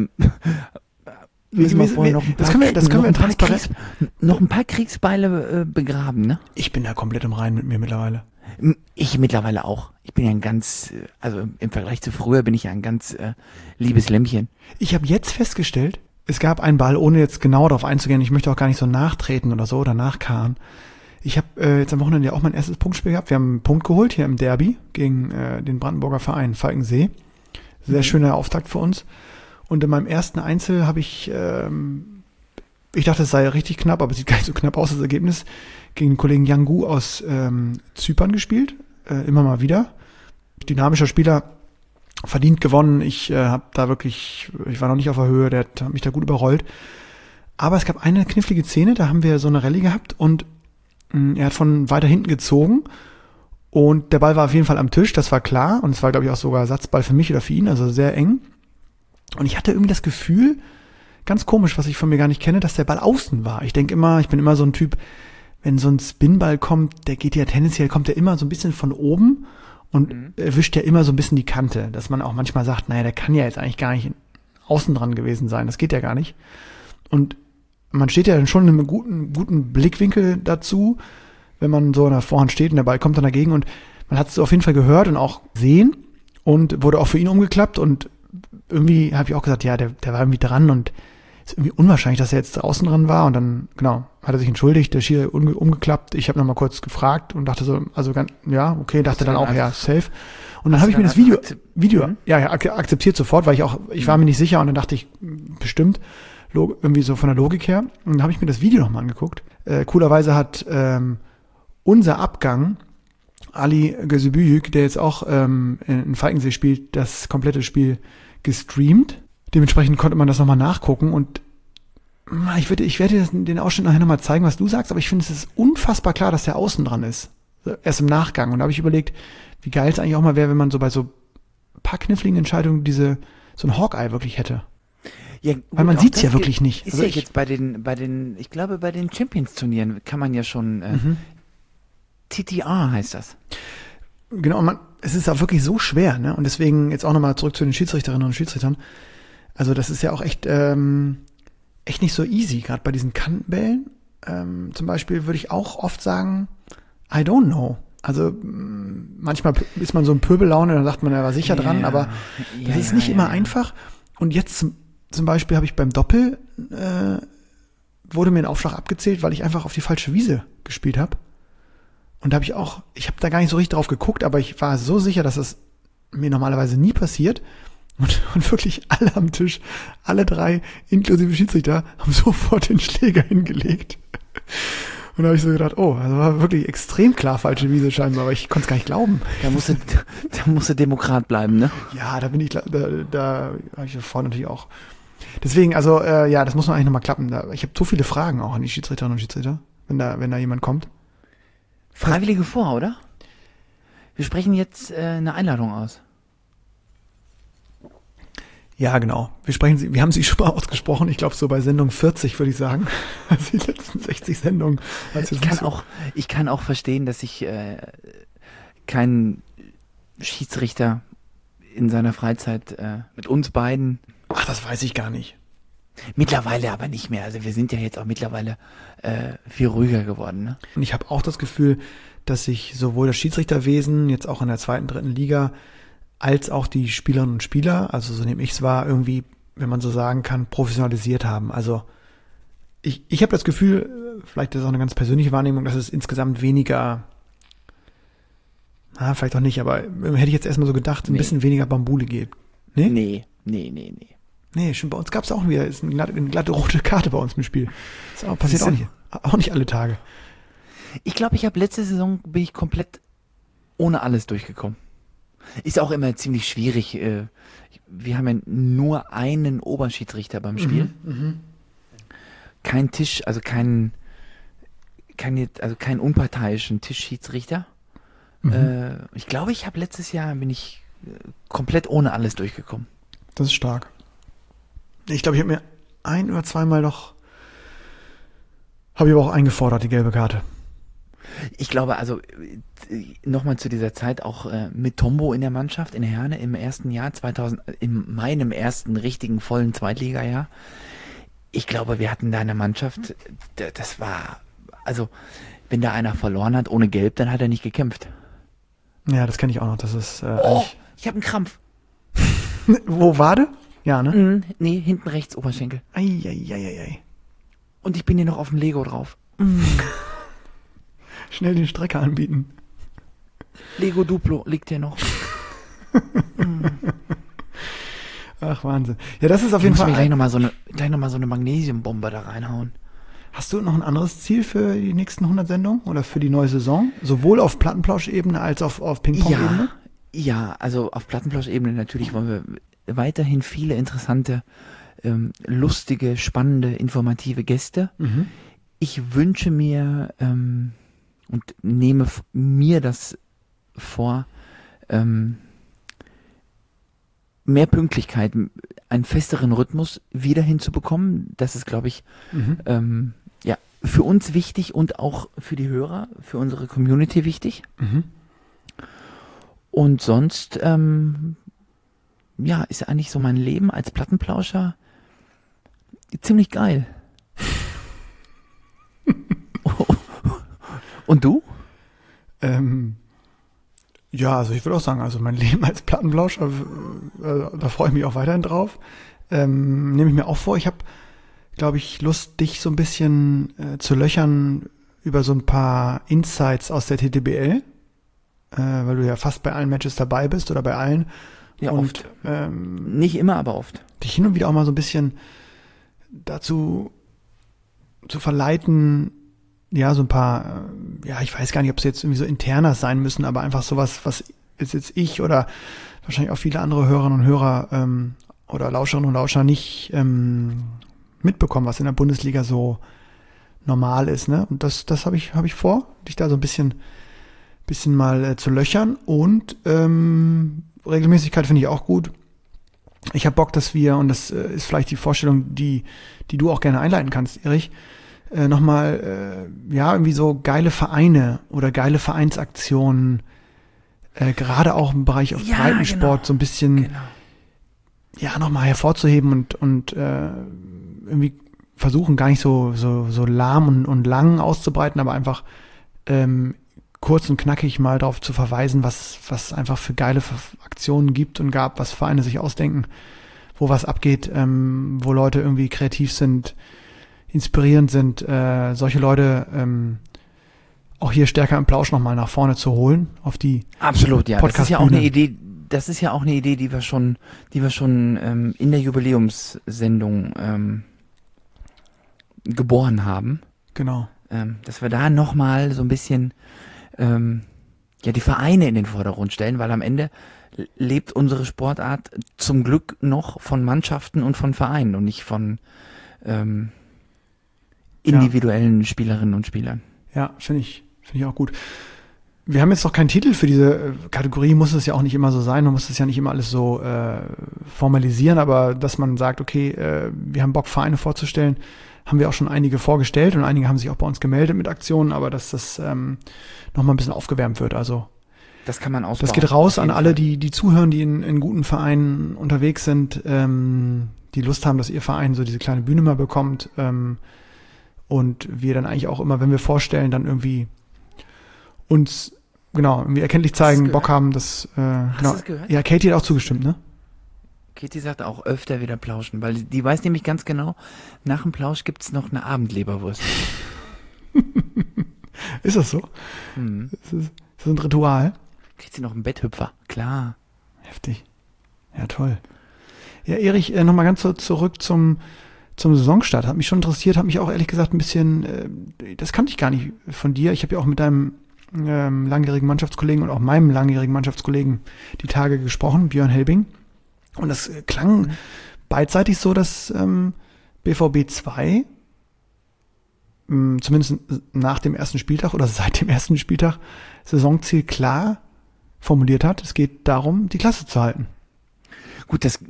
noch ein paar Kriegsbeile begraben, ne? Ich bin da komplett im Reinen mit mir mittlerweile. Ich mittlerweile auch. Ich bin ja also im Vergleich zu früher bin ich ja ein ganz liebes Lämmchen. Ich habe jetzt festgestellt, es gab einen Ball, ohne jetzt genau darauf einzugehen, ich möchte auch gar nicht so nachtreten oder so oder nachkarren. Ich habe jetzt am Wochenende ja auch mein erstes Punktspiel gehabt. Wir haben einen Punkt geholt hier im Derby gegen den Brandenburger Verein Falkensee. Sehr schöner Auftakt für uns. Und in meinem ersten Einzel habe ich dachte, es sei richtig knapp, aber es sieht gar nicht so knapp aus, das Ergebnis, gegen den Kollegen Yangu aus Zypern gespielt. Immer mal wieder. Dynamischer Spieler, verdient gewonnen. Ich war noch nicht auf der Höhe, der hat mich da gut überrollt. Aber es gab eine knifflige Szene, da haben wir so eine Rallye gehabt und er hat von weiter hinten gezogen und der Ball war auf jeden Fall am Tisch, das war klar. Und es war, glaube ich, auch sogar Ersatzball für mich oder für ihn, also sehr eng. Und ich hatte irgendwie das Gefühl, ganz komisch, was ich von mir gar nicht kenne, dass der Ball außen war. Ich bin immer so ein Typ, wenn so ein Spinball kommt, kommt der immer so ein bisschen von oben und erwischt ja immer so ein bisschen die Kante, dass man auch manchmal sagt, naja, der kann ja jetzt eigentlich gar nicht außen dran gewesen sein, das geht ja gar nicht. Und man steht ja dann schon in einem guten Blickwinkel dazu, wenn man so an der Vorhand steht und der Ball kommt dann dagegen und man hat es auf jeden Fall gehört und auch gesehen und wurde auch für ihn umgeklappt und irgendwie habe ich auch gesagt, ja, der war irgendwie dran und ist irgendwie unwahrscheinlich, dass er jetzt draußen dran war und dann, genau, hat er sich entschuldigt, der Schiri umgeklappt. Ich habe nochmal kurz gefragt und dachte so, also ja, okay, dachte dann auch, ja, safe. Und dann habe ich mir das Video, akzeptiert sofort, weil ich war mir nicht sicher und dann dachte ich, bestimmt, irgendwie so von der Logik her. Und dann habe ich mir das Video nochmal angeguckt. Coolerweise hat unser Abgang, Ali Gözübüyük, der jetzt auch in Falkensee spielt, das komplette Spiel gestreamt. Dementsprechend konnte man das nochmal nachgucken und ich werde dir den Ausschnitt nachher nochmal zeigen, was du sagst, aber ich finde, es ist unfassbar klar, dass der außen dran ist. Erst im Nachgang. Und da habe ich überlegt, wie geil es eigentlich auch mal wäre, wenn man so bei so paar kniffligen Entscheidungen so ein Hawkeye wirklich hätte. Ja, gut, weil man sieht es ja wirklich nicht. Ist also ja jetzt bei den, ich glaube, bei den Champions-Turnieren kann man ja schon, TTR heißt das. Genau, es ist auch wirklich so schwer, ne? Und deswegen jetzt auch nochmal zurück zu den Schiedsrichterinnen und Schiedsrichtern. Also das ist ja auch echt nicht so easy, gerade bei diesen Kantenbällen. Zum Beispiel würde ich auch oft sagen, I don't know. Also manchmal ist man so in Pöbellaune, dann sagt man, er war sicher dran, aber das ist nicht immer einfach. Und jetzt zum Beispiel habe ich beim Doppel, wurde mir ein Aufschlag abgezählt, weil ich einfach auf die falsche Wiese gespielt habe. Und da habe ich habe da gar nicht so richtig drauf geguckt, aber ich war so sicher, dass es mir normalerweise nie passiert. Und wirklich alle am Tisch, alle drei, inklusive Schiedsrichter, haben sofort den Schläger hingelegt. Und da habe ich so gedacht, oh, also war wirklich extrem klar falsche Wiese scheinbar, aber ich konnte es gar nicht glauben. Da musst du Demokrat bleiben, ne? Ja, da bin ich, da habe ich vorne natürlich auch. Deswegen, also, das muss man eigentlich nochmal klappen. Ich habe so viele Fragen auch an die Schiedsrichterinnen und Schiedsrichter, wenn da jemand kommt. Freiwillige vor, oder? Wir sprechen jetzt eine Einladung aus. Ja, genau. Wir haben sie schon mal ausgesprochen. Ich glaube, so bei Sendung 40 würde ich sagen. Also die letzten 60 Sendungen. Ich kann auch verstehen, dass ich keinen Schiedsrichter in seiner Freizeit mit uns beiden. Ach, das weiß ich gar nicht. Mittlerweile aber nicht mehr. Also wir sind ja jetzt auch mittlerweile viel ruhiger geworden. Ne? Und ich habe auch das Gefühl, dass sich sowohl das Schiedsrichterwesen, jetzt auch in der 2., 3. Liga, als auch die Spielerinnen und Spieler, also so nehme ich es wahr, irgendwie, wenn man so sagen kann, professionalisiert haben. Also ich habe das Gefühl, vielleicht ist es auch eine ganz persönliche Wahrnehmung, dass es insgesamt weniger, vielleicht auch nicht, aber hätte ich jetzt erstmal so gedacht, ein bisschen weniger Bambule geht. Nee. Nee, schon bei uns gab es auch wieder, ist eine glatte rote Karte bei uns im Spiel. Das passiert auch nicht alle Tage. Ich glaube, letzte Saison bin ich komplett ohne alles durchgekommen. Ist auch immer ziemlich schwierig. Wir haben ja nur einen Oberschiedsrichter beim Spiel. Kein Tisch, also keinen unparteiischen Tischschiedsrichter. Ich glaube, letztes Jahr bin ich komplett ohne alles durchgekommen. Das ist stark. Ich glaube, ich habe mir 1 oder 2 Mal habe ich aber auch eingefordert, die gelbe Karte. Ich glaube, also nochmal zu dieser Zeit auch mit Tombo in der Mannschaft, in Herne im ersten Jahr, 2000, in meinem ersten richtigen vollen Zweitligajahr. Ich glaube, wir hatten da eine Mannschaft, das war, also wenn da einer verloren hat ohne Gelb, dann hat er nicht gekämpft. Ja, das kenne ich auch noch. Das ist ich habe einen Krampf. Wo war du? Ja, ne? Nee, hinten rechts Oberschenkel. Ei. Und ich bin hier noch auf dem Lego drauf. Schnell den Strecker anbieten. Lego Duplo liegt hier noch. Ach, Wahnsinn. Ja, das ist auf jeden Fall. Ich muss mir gleich noch mal so eine Magnesiumbombe da reinhauen. Hast du noch ein anderes Ziel für die nächsten 100 Sendungen oder für die neue Saison? Sowohl auf Plattenplausch-Ebene als auch auf Ping-Pong-Ebene? Ja, also auf Plattenplausch-Ebene natürlich wollen wir weiterhin viele interessante, lustige, spannende, informative Gäste. Mhm. Ich wünsche mir und nehme mir das vor, mehr Pünktlichkeit, einen festeren Rhythmus wieder hinzubekommen. Das ist, glaube ich, für uns wichtig und auch für die Hörer, für unsere Community wichtig. Mhm. Und sonst, ist eigentlich so mein Leben als Plattenplauscher ziemlich geil. Und du? Ja, also ich würde auch sagen, also mein Leben als Plattenplauscher, da freue ich mich auch weiterhin drauf. Nehme ich mir auch vor. Ich habe, glaube ich, Lust, dich so ein bisschen zu löchern über so ein paar Insights aus der TTBL, weil du ja fast bei allen Matches dabei bist oder bei allen. Ja, und oft. Nicht immer, aber oft. Dich hin und wieder auch mal so ein bisschen dazu zu verleiten, ja, so ein paar, ich weiß gar nicht, ob es jetzt irgendwie so internas sein müssen, aber einfach sowas, was jetzt ich oder wahrscheinlich auch viele andere Hörerinnen und Hörer oder Lauscherinnen und Lauscher nicht mitbekommen, was in der Bundesliga so normal ist, ne? Und das habe ich vor, dich da so ein bisschen mal zu löchern und Regelmäßigkeit finde ich auch gut. Ich habe Bock, dass wir, und das ist vielleicht die Vorstellung, die du auch gerne einleiten kannst, Erich, nochmal, irgendwie so geile Vereine oder geile Vereinsaktionen, gerade auch im Bereich auf Breitensport so ein bisschen, nochmal hervorzuheben und irgendwie versuchen, gar nicht so lahm und lang auszubreiten, aber einfach kurz und knackig mal darauf zu verweisen, was einfach für geile Aktionen gibt und gab, was Vereine sich ausdenken, wo was abgeht, wo Leute irgendwie kreativ sind, inspirierend sind, solche Leute auch hier stärker im Plausch nochmal nach vorne zu holen, auf die Absolut, ja. Das ist ja auch eine Idee, die wir schon in der Jubiläumssendung geboren haben. Genau. Dass wir da nochmal so ein bisschen die Vereine in den Vordergrund stellen, weil am Ende lebt unsere Sportart zum Glück noch von Mannschaften und von Vereinen und nicht von individuellen Spielerinnen und Spielern. Ja, finde ich auch gut. Wir haben jetzt noch keinen Titel für diese Kategorie, muss es ja auch nicht immer so sein, man muss es ja nicht immer alles so formalisieren, aber dass man sagt, okay, wir haben Bock, Vereine vorzustellen, haben wir auch schon einige vorgestellt und einige haben sich auch bei uns gemeldet mit Aktionen, aber dass das nochmal ein bisschen aufgewärmt wird, also das kann man ausbauen. Das geht raus an alle, die zuhören, die in guten Vereinen unterwegs sind, die Lust haben, dass ihr Verein so diese kleine Bühne mal bekommt, und wir dann eigentlich auch immer, wenn wir vorstellen, dann irgendwie uns, irgendwie erkenntlich zeigen, Bock haben, dass, Hast du das gehört? Ja, Katie hat auch zugestimmt, ne? Katie sagt auch öfter wieder plauschen, weil die weiß nämlich ganz genau, nach dem Plausch gibt's noch eine Abendleberwurst. Ist das so? Mhm. Ist das ein Ritual? Kriegt sie noch einen Betthüpfer, klar. Heftig. Ja, toll. Ja, Erich, nochmal ganz so zurück zum Saisonstart. Hat mich schon interessiert, hat mich auch ehrlich gesagt ein bisschen, das kannte ich gar nicht von dir. Ich habe ja auch mit deinem langjährigen Mannschaftskollegen und auch meinem langjährigen Mannschaftskollegen die Tage gesprochen, Björn Helbing. Und das klang beidseitig so, dass BVB 2 zumindest nach dem ersten Spieltag oder seit dem ersten Spieltag Saisonziel klar formuliert hat. Es geht darum, die Klasse zu halten. Gut, das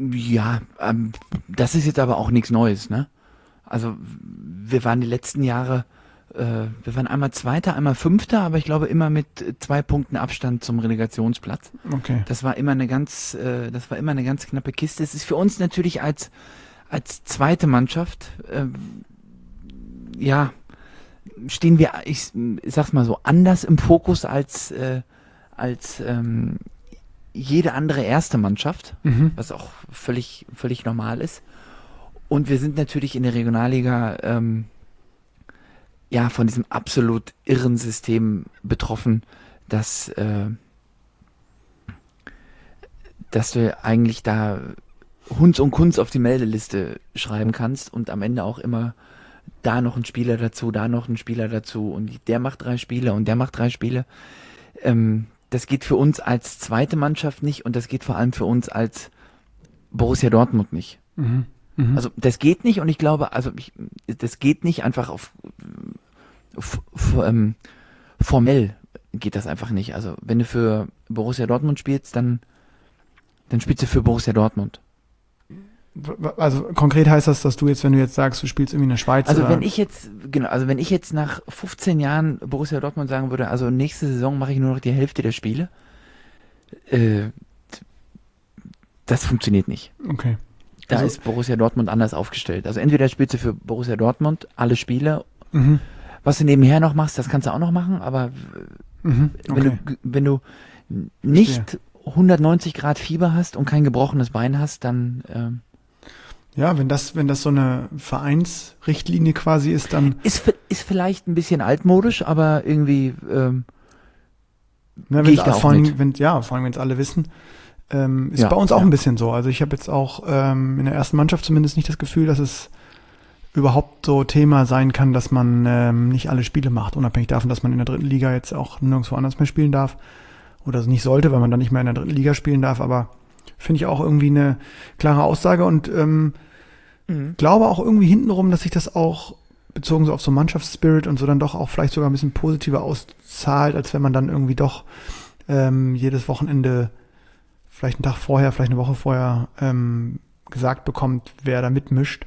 ist jetzt aber auch nichts Neues, ne? Also wir waren die letzten Jahre Wir waren einmal Zweiter, einmal Fünfter, aber ich glaube immer mit 2 Punkten Abstand zum Relegationsplatz. Okay. Das war immer eine ganz knappe Kiste. Es ist für uns natürlich als zweite Mannschaft, stehen wir, ich sag's mal so, anders im Fokus als jede andere erste Mannschaft, was auch völlig normal ist. Und wir sind natürlich in der Regionalliga von diesem absolut irren System betroffen, dass du eigentlich da Hunds und Kunz auf die Meldeliste schreiben kannst und am Ende auch immer da noch ein Spieler dazu, da noch ein Spieler dazu und der macht 3 Spiele und der macht 3 Spiele. Das geht für uns als zweite Mannschaft nicht und das geht vor allem für uns als Borussia Dortmund nicht. Also das geht nicht und ich glaube, das geht nicht einfach formell geht das einfach nicht. Also wenn du für Borussia Dortmund spielst, dann spielst du für Borussia Dortmund. Also konkret heißt das, dass wenn du jetzt sagst, du spielst irgendwie in der Schweiz. Also wenn ich jetzt nach 15 Jahren Borussia Dortmund sagen würde, also nächste Saison mache ich nur noch die Hälfte der Spiele, das funktioniert nicht. Okay. Da ist Borussia Dortmund anders aufgestellt. Also entweder spielst du für Borussia Dortmund alle Spiele, was du nebenher noch machst, das kannst du auch noch machen, aber wenn du nicht 190 Grad Fieber hast und kein gebrochenes Bein hast, dann ja, wenn das so eine Vereinsrichtlinie quasi ist, dann ist vielleicht ein bisschen altmodisch, aber irgendwie vor allem, wenn es alle wissen, ist bei uns auch ein bisschen so. Also ich habe jetzt auch in der ersten Mannschaft zumindest nicht das Gefühl, dass es überhaupt so Thema sein kann, dass man nicht alle Spiele macht, unabhängig davon, dass man in der dritten Liga jetzt auch nirgendwo anders mehr spielen darf oder es nicht sollte, weil man dann nicht mehr in der dritten Liga spielen darf, aber finde ich auch irgendwie eine klare Aussage und glaube auch irgendwie hintenrum, dass sich das auch bezogen so auf so Mannschaftsspirit und so dann doch auch vielleicht sogar ein bisschen positiver auszahlt, als wenn man dann irgendwie doch jedes Wochenende vielleicht einen Tag vorher, vielleicht eine Woche vorher gesagt bekommt, wer da mitmischt.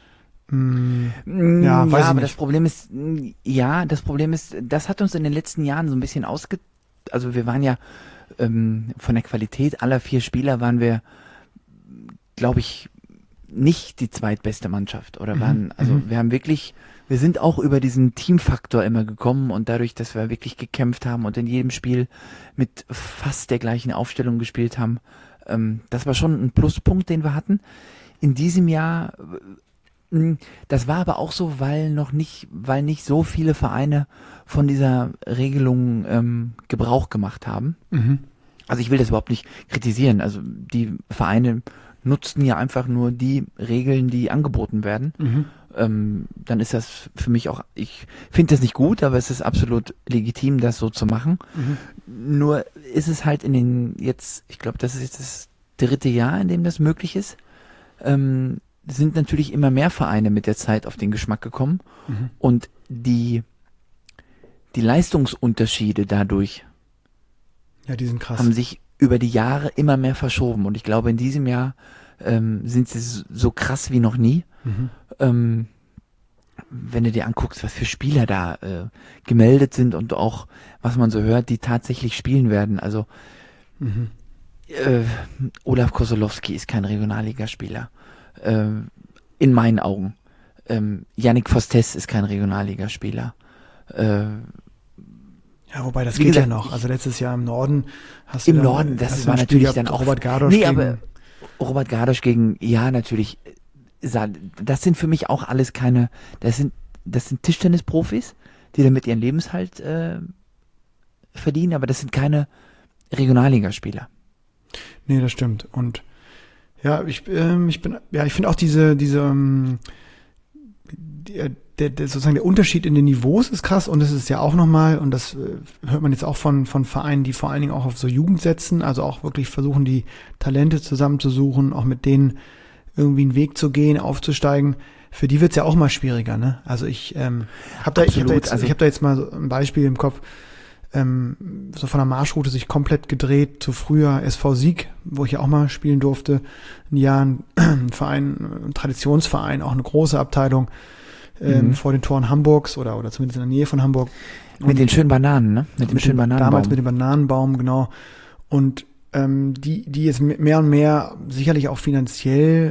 Das Problem ist, das hat uns in den letzten Jahren so ein bisschen also wir waren ja von der Qualität aller 4 Spieler waren wir, glaube ich, nicht die zweitbeste Mannschaft oder wir sind auch über diesen Teamfaktor immer gekommen und dadurch, dass wir wirklich gekämpft haben und in jedem Spiel mit fast der gleichen Aufstellung gespielt haben, das war schon ein Pluspunkt, den wir hatten. In diesem Jahr, das war aber auch so, weil nicht so viele Vereine von dieser Regelung Gebrauch gemacht haben. Also ich will das überhaupt nicht kritisieren. Also die Vereine nutzten ja einfach nur die Regeln, die angeboten werden. Dann ist das für mich auch, ich finde das nicht gut, aber es ist absolut legitim, das so zu machen. Nur ist es halt ich glaube, das ist jetzt das 3. Jahr, in dem das möglich ist, sind natürlich immer mehr Vereine mit der Zeit auf den Geschmack gekommen und die Leistungsunterschiede dadurch die sind krass. Haben sich über die Jahre immer mehr verschoben und ich glaube, in diesem Jahr sind sie so krass wie noch nie. Wenn du dir anguckst, was für Spieler da gemeldet sind und auch, was man so hört, die tatsächlich spielen werden. Also Olaf Kosolowski ist kein Regionalligaspieler. In meinen Augen. Yannick Fostes ist kein Regionalligaspieler. Ja, wobei das geht ja noch. Also letztes Jahr im Norden hast du im Norden, das war natürlich dann auch Robert Gardosch aber Robert Gardosch natürlich. Das sind für mich auch alles keine. Das sind Tischtennisprofis, die damit ihren Lebenshalt verdienen, aber das sind keine Regionalligaspieler. Nee, das stimmt. Und ja, ich finde auch sozusagen der Unterschied in den Niveaus ist krass und das ist ja auch nochmal, und das hört man jetzt auch von Vereinen, die vor allen Dingen auch auf so Jugend setzen, also auch wirklich versuchen, die Talente zusammenzusuchen, auch mit denen irgendwie einen Weg zu gehen, aufzusteigen. Für die wird's ja auch mal schwieriger, ne? Also ich habe da jetzt mal so ein Beispiel im Kopf, so von der Marschroute sich komplett gedreht zu früher SV Sieg, wo ich ja auch mal spielen durfte, ein Jahr, ein Verein, ein Traditionsverein, auch eine große Abteilung, vor den Toren Hamburgs oder zumindest in der Nähe von Hamburg. Mit den schönen Bananen, ne? Mit dem schönen Bananenbaum. Damals mit dem Bananenbaum, genau. Und die jetzt mehr und mehr sicherlich auch finanziell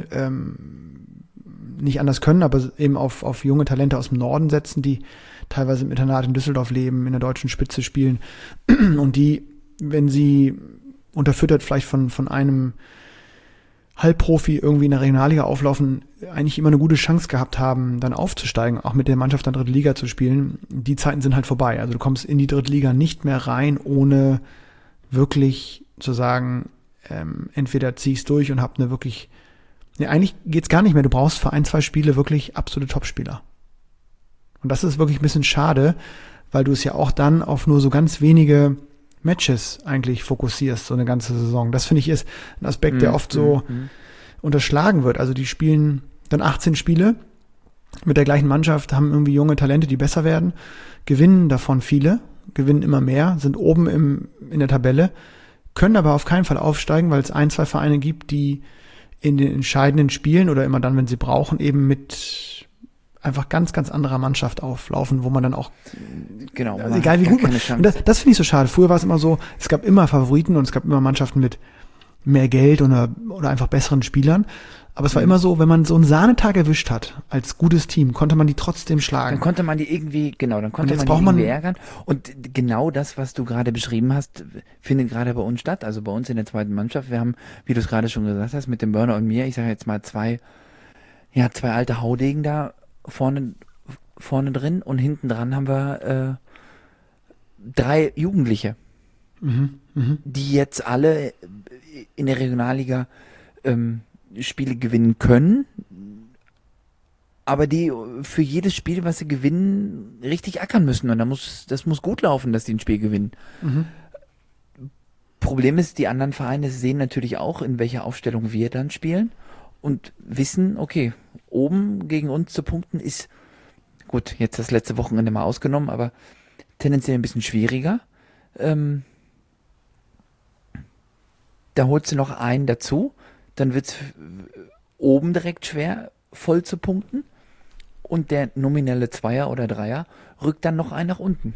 nicht anders können, aber eben auf junge Talente aus dem Norden setzen, die teilweise im Internat in Düsseldorf leben, in der deutschen Spitze spielen und die, wenn sie unterfüttert vielleicht von einem Halbprofi irgendwie in der Regionalliga auflaufen, eigentlich immer eine gute Chance gehabt haben, dann aufzusteigen, auch mit der Mannschaft dann dritte Liga zu spielen. Die Zeiten sind halt vorbei. Also du kommst in die dritte Liga nicht mehr rein, ohne wirklich zu sagen, entweder zieh's durch und hab eine wirklich, eigentlich geht's gar nicht mehr. Du brauchst für 1, 2 Spiele wirklich absolute Topspieler. Und das ist wirklich ein bisschen schade, weil du es ja auch dann auf nur so ganz wenige Matches eigentlich fokussierst, so eine ganze Saison. Das finde ich ist ein Aspekt, der oft so unterschlagen wird. Also die spielen dann 18 Spiele mit der gleichen Mannschaft, haben irgendwie junge Talente, die besser werden, gewinnen davon viele, gewinnen immer mehr, sind oben in der Tabelle, können aber auf keinen Fall aufsteigen, weil es 1, 2 Vereine gibt, die in den entscheidenden Spielen oder immer dann, wenn sie brauchen, eben mit einfach ganz, ganz anderer Mannschaft auflaufen, wo man dann auch, genau, egal wie gut man, und das finde ich so schade. Früher war es immer so, es gab immer Favoriten und es gab immer Mannschaften mit mehr Geld oder einfach besseren Spielern. Aber es war immer so, wenn man so einen Sahnetag erwischt hat, als gutes Team, konnte man die trotzdem schlagen. Dann konnte man die irgendwie, genau, dann konnte man die irgendwie ärgern. Und genau das, was du gerade beschrieben hast, findet gerade bei uns statt. Also bei uns in der zweiten Mannschaft. Wir haben, wie du es gerade schon gesagt hast, mit dem Burner und mir, ich sage jetzt mal zwei alte Haudegen da vorne drin und hinten dran haben wir 3 Jugendliche, die jetzt alle in der Regionalliga Spiele gewinnen können, aber die für jedes Spiel, was sie gewinnen, richtig ackern müssen. Und das muss gut laufen, dass die ein Spiel gewinnen. Problem ist, die anderen Vereine sehen natürlich auch, in welcher Aufstellung wir dann spielen und wissen, okay, oben gegen uns zu punkten ist, gut, jetzt das letzte Wochenende mal ausgenommen, aber tendenziell ein bisschen schwieriger. Da holst du noch einen dazu, dann wird's oben direkt schwer, voll zu punkten. Und der nominelle Zweier oder Dreier rückt dann noch einen nach unten.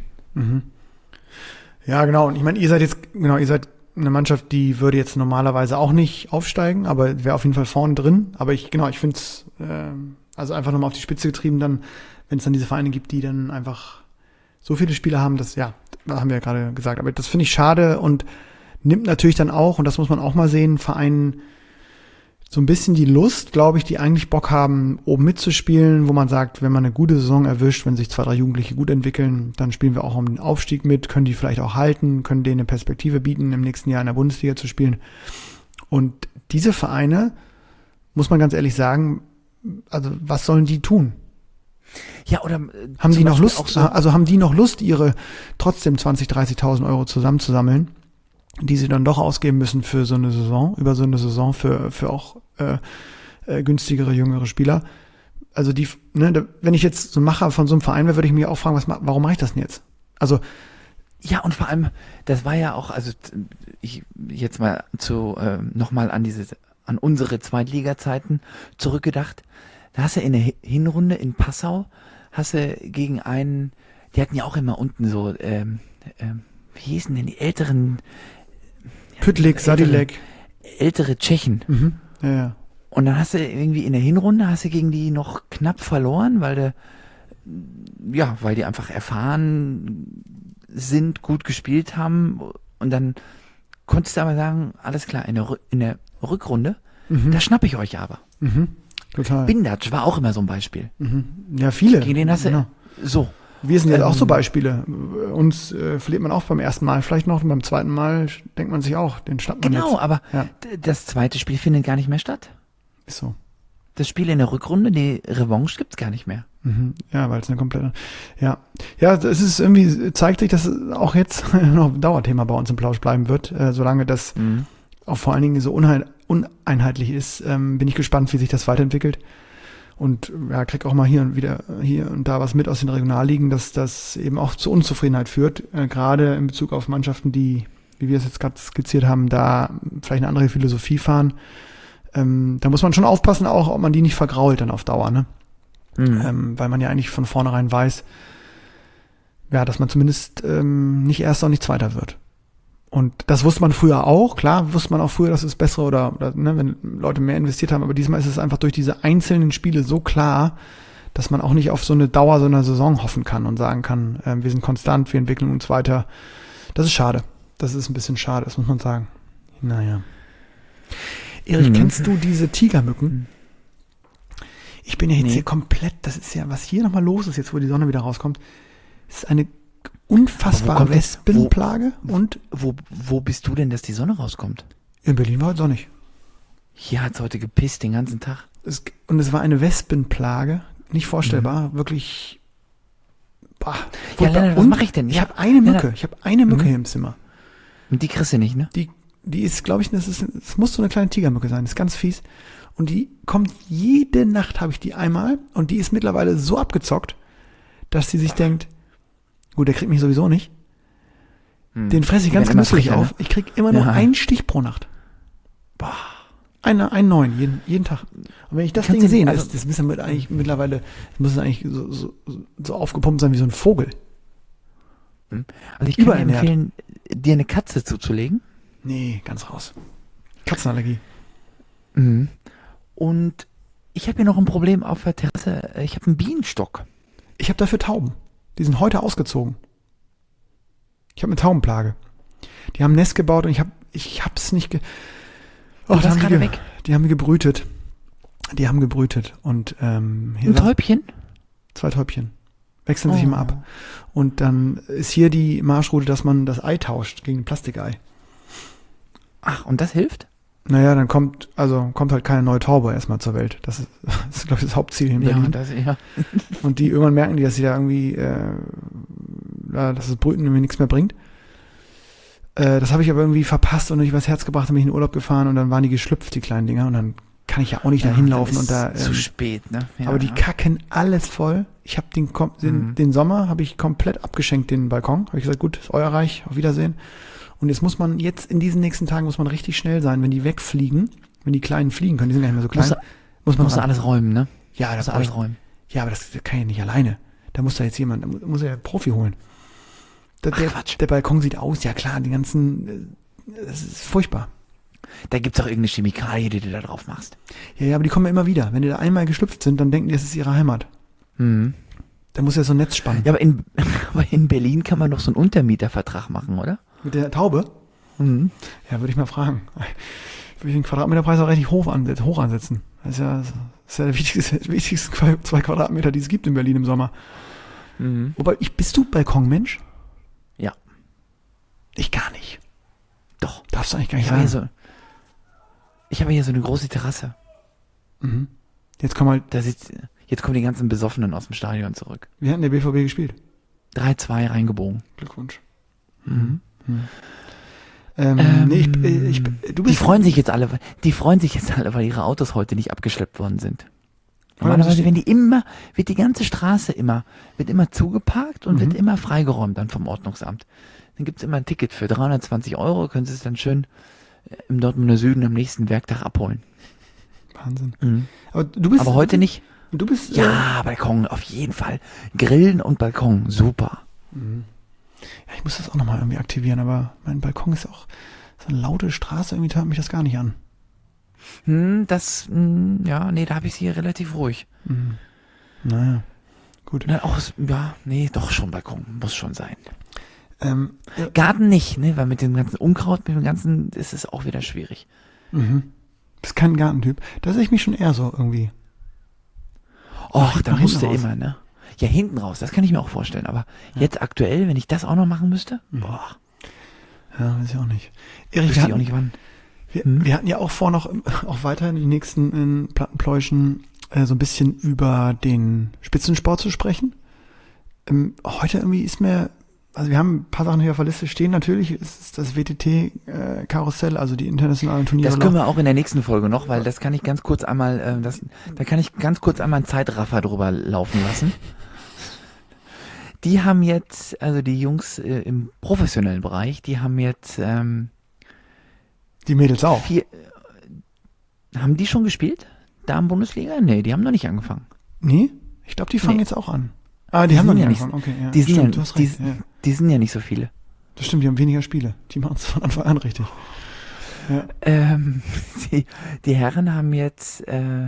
Ja, genau. Und ich meine, ihr seid eine Mannschaft, die würde jetzt normalerweise auch nicht aufsteigen, aber wäre auf jeden Fall vorne drin. Aber ich finde es also einfach nochmal auf die Spitze getrieben, dann, wenn es dann diese Vereine gibt, die dann einfach so viele Spieler haben, das haben wir ja gerade gesagt. Aber das finde ich schade und nimmt natürlich dann auch, und das muss man auch mal sehen, Vereinen so ein bisschen die Lust, glaube ich, die eigentlich Bock haben, oben mitzuspielen, wo man sagt, wenn man eine gute Saison erwischt, wenn sich 2, 3 Jugendliche gut entwickeln, dann spielen wir auch um den Aufstieg mit, können die vielleicht auch halten, können denen eine Perspektive bieten, im nächsten Jahr in der Bundesliga zu spielen. Und diese Vereine, muss man ganz ehrlich sagen, also was sollen die tun? Ja, oder haben die noch Lust, haben die noch Lust, ihre trotzdem 20.000, 30.000 Euro zusammenzusammeln, die sie dann doch ausgeben müssen für so eine Saison, über so eine Saison für auch günstigere, jüngere Spieler. Also wenn ich jetzt so ein Macher von so einem Verein wäre, würde ich mich auch fragen, warum mache ich das denn jetzt? Also ja, und vor allem, das war ja auch, also ich jetzt mal nochmal an unsere Zweitliga-Zeiten zurückgedacht. Da hast du in der Hinrunde in Passau, hast du gegen einen, die hatten ja auch immer unten so, wie hießen denn die älteren? Püttlik, Sadilek. Ältere Tschechen. Ja. Und dann hast du irgendwie in der Hinrunde, gegen die noch knapp verloren, weil die einfach erfahren sind, gut gespielt haben. Und dann konntest du aber sagen, alles klar, in der Rückrunde, da schnapp ich euch aber. Total. Bindatsch war auch immer so ein Beispiel. Ja, viele. Gegen den hast du, so. Wir sind jetzt auch so Beispiele. Uns verliert man auch beim ersten Mal vielleicht noch und beim zweiten Mal denkt man sich auch, den schnappt man jetzt. Genau, aber das zweite Spiel findet gar nicht mehr statt. Ist so. Das Spiel in der Rückrunde, die Revanche gibt's gar nicht mehr. Ja, weil es eine komplette, ja, es ist irgendwie, zeigt sich, dass es auch jetzt noch ein Dauerthema bei uns im Plausch bleiben wird, solange das auch vor allen Dingen so uneinheitlich ist, bin ich gespannt, wie sich das weiterentwickelt. Und krieg auch mal hier und da was mit aus den Regionalligen, dass das eben auch zu Unzufriedenheit führt, gerade in Bezug auf Mannschaften, die, wie wir es jetzt gerade skizziert haben, da vielleicht eine andere Philosophie fahren. Da muss man schon aufpassen, auch ob man die nicht vergrault dann auf Dauer, ne? weil man ja eigentlich von vornherein weiß, ja, dass man zumindest nicht Erster und nicht Zweiter wird. Und das wusste man früher auch, klar, wusste man auch früher, dass es bessere oder ne, wenn Leute mehr investiert haben, aber diesmal ist es einfach durch diese einzelnen Spiele so klar, dass man auch nicht auf so eine Dauer so einer Saison hoffen kann und sagen kann, wir sind konstant, wir entwickeln uns weiter. Das ist schade. Das ist ein bisschen schade, das muss man sagen. Naja. Erich, kennst du diese Tigermücken? Ich bin ja jetzt hier komplett, das ist ja, was hier nochmal los ist, jetzt wo die Sonne wieder rauskommt, ist eine unfassbare Wespenplage. Wo bist du denn, dass die Sonne rauskommt? In Berlin war heute sonnig. Hier hat es heute gepisst den ganzen Tag. Und es war eine Wespenplage, nicht vorstellbar, wirklich. Bah, ja, Lennart, was mache ich denn? Ich habe eine Mücke, hier im Zimmer. Und die kriegst du nicht, ne? Die ist, glaube ich, es muss so eine kleine Tigermücke sein, das ist ganz fies. Und die kommt jede Nacht, habe ich die einmal, und die ist mittlerweile so abgezockt, dass sie sich denkt, gut, der kriegt mich sowieso nicht. Den fresse ich ganz genüsslich auf. Ich krieg immer nur einen Stich pro Nacht. Boah. Einen neuen, jeden Tag. Und wenn ich das Ding sehe, das ist eigentlich mittlerweile, muss es eigentlich so aufgepumpt sein wie so ein Vogel. Also ich kann dir empfehlen, dir eine Katze zuzulegen. Nee, ganz raus. Katzenallergie. Und ich habe hier noch ein Problem auf der Terrasse. Ich habe einen Bienenstock. Ich habe dafür Tauben. Die sind heute ausgezogen. Ich habe eine Taubenplage. Die haben ein Nest gebaut und ich hab's nicht das haben gerade weg. Die haben gebrütet. Und ein Täubchen? 2 Täubchen. Wechseln sich immer ab. Und dann ist hier die Marschroute, dass man das Ei tauscht gegen ein Plastikei. Ach, und das hilft? Naja, dann kommt halt keine neue Taube erstmal zur Welt. Das ist glaube ich, das Hauptziel in Berlin. Ja. Und die irgendwann merken die, dass sie da irgendwie, dass das Brüten irgendwie nichts mehr bringt. Das habe ich aber irgendwie verpasst und nicht übers Herz gebracht, dann bin ich in den Urlaub gefahren und dann waren die geschlüpft, die kleinen Dinger, und dann kann ich ja auch nicht da hinlaufen und da. Zu spät, ne? Ja, aber die kacken alles voll. Ich habe den Sommer habe ich komplett abgeschenkt, den Balkon. Habe ich gesagt, gut, ist euer Reich, auf Wiedersehen. Und jetzt muss man in diesen nächsten Tagen muss man richtig schnell sein, wenn die wegfliegen, wenn die Kleinen fliegen können, die sind gar nicht mehr so klein. Muss man alles räumen, ne? Ja, das alles räumen. Ja, aber das kann ich nicht alleine. Da muss da jetzt jemand, da muss er Profi holen. Der Balkon sieht aus, ja klar, die ganzen, das ist furchtbar. Da gibt's auch irgendeine Chemikalie, die du da drauf machst. Ja, aber die kommen ja immer wieder. Wenn die da einmal geschlüpft sind, dann denken die, das ist ihre Heimat. Da muss ja so ein Netz spannen. Ja, aber in Berlin kann man doch so einen Untermietervertrag machen, oder? Mit der Taube? Ja, würde ich mal fragen. Würde ich den Quadratmeterpreis auch richtig hoch ansetzen. Das ist ja der wichtigsten 2 Quadratmeter, die es gibt in Berlin im Sommer. Wobei, bist du Balkonmensch? Ja. Ich gar nicht. Doch. Darfst du eigentlich gar nicht sagen. Ich habe hier so eine große Terrasse. Jetzt kommen die ganzen Besoffenen aus dem Stadion zurück. Wie hat denn der BVB gespielt? 3-2 reingebogen. Glückwunsch. Die freuen sich jetzt alle, weil ihre Autos heute nicht abgeschleppt worden sind. Normalerweise wird die ganze Straße immer zugeparkt und wird immer freigeräumt dann vom Ordnungsamt. Dann gibt's immer ein Ticket für 320 €, können sie es dann schön im Dortmunder Süden am nächsten Werktag abholen. Wahnsinn. Aber heute nicht. Du bist Balkon, auf jeden Fall. Grillen und Balkon, super. Ja, ich muss das auch nochmal irgendwie aktivieren, aber mein Balkon ist auch so eine laute Straße, irgendwie hört mich das gar nicht an. Da habe ich es hier relativ ruhig. Naja, gut. Doch schon Balkon, muss schon sein. Garten nicht, ne, weil mit dem ganzen Unkraut, ist es auch wieder schwierig. Bist kein Gartentyp. Da sehe ich mich schon eher so irgendwie. Da musst du immer, ne? Ja, hinten raus, das kann ich mir auch vorstellen. Aber jetzt aktuell, wenn ich das auch noch machen müsste, boah. Ja, weiß ich auch nicht. Erich, wir hatten, wann. Wir hatten ja auch vor, auch weiter in den nächsten Plattenpläuschen so ein bisschen über den Spitzensport zu sprechen. Heute irgendwie wir haben ein paar Sachen hier auf der Liste stehen. Natürlich ist das WTT-Karussell, also die internationalen Turniere. Das können wir auch in der nächsten Folge noch, weil das kann ich ganz kurz einmal, da kann ich ganz kurz einmal einen Zeitraffer drüber laufen lassen. Die haben jetzt, also die Jungs im professionellen Bereich, die haben jetzt die Mädels auch. Haben die schon gespielt? Damen-Bundesliga? Nee, die haben noch nicht angefangen. Nee? Ich glaube, die fangen jetzt auch an. Ah, die haben noch nicht angefangen. Okay, ja. Die sind, stimmt, ja, du hast recht, die sind ja nicht so viele. Das stimmt, die haben weniger Spiele. Die machen es von Anfang an richtig. Ja. Die Herren haben jetzt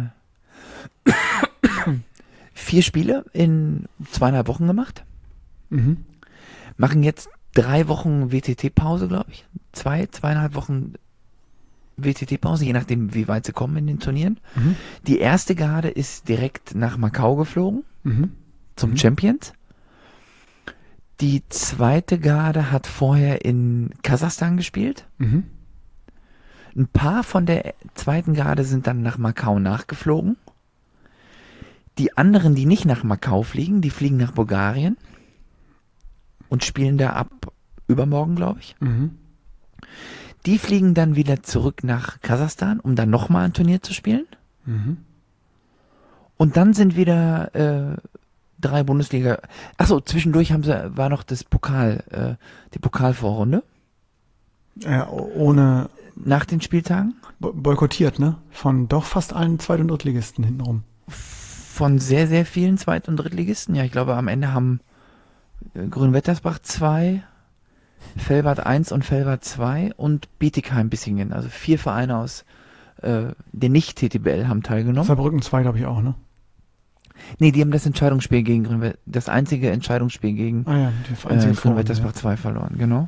4 Spiele in 2,5 Wochen gemacht. Mhm. Machen jetzt 3 Wochen WTT-Pause, glaube ich. 2,5 Wochen WTT-Pause, je nachdem, wie weit sie kommen in den Turnieren. Mhm. Die erste Garde ist direkt nach Macau geflogen, zum Champions. Die zweite Garde hat vorher in Kasachstan gespielt. Mhm. Ein paar von der zweiten Garde sind dann nach Macau nachgeflogen. Die anderen, die nicht nach Macau fliegen, die fliegen nach Bulgarien und spielen da ab übermorgen, glaube ich. Mhm. Die fliegen dann wieder zurück nach Kasachstan, um dann nochmal ein Turnier zu spielen. Mhm. Und dann sind wieder 3 Bundesliga. Achso, zwischendurch war noch das die Pokalvorrunde. Ja, ohne nach den Spieltagen. Boykottiert, ne? Von doch fast allen Zweit- und Drittligisten hintenrum. Von sehr, sehr vielen Zweit- und Drittligisten. Ja, ich glaube, am Ende haben Grünwettersbach 2, Velbert 1 und Velbert 2 und Bietigheim-Bissingen. Also 4 Vereine aus der Nicht-TTBL haben teilgenommen. Saarbrücken 2, glaube ich, auch, ne? Nee, die haben das Entscheidungsspiel gegen das einzige Entscheidungsspiel gegen Grünwettersbach 2 verloren, genau.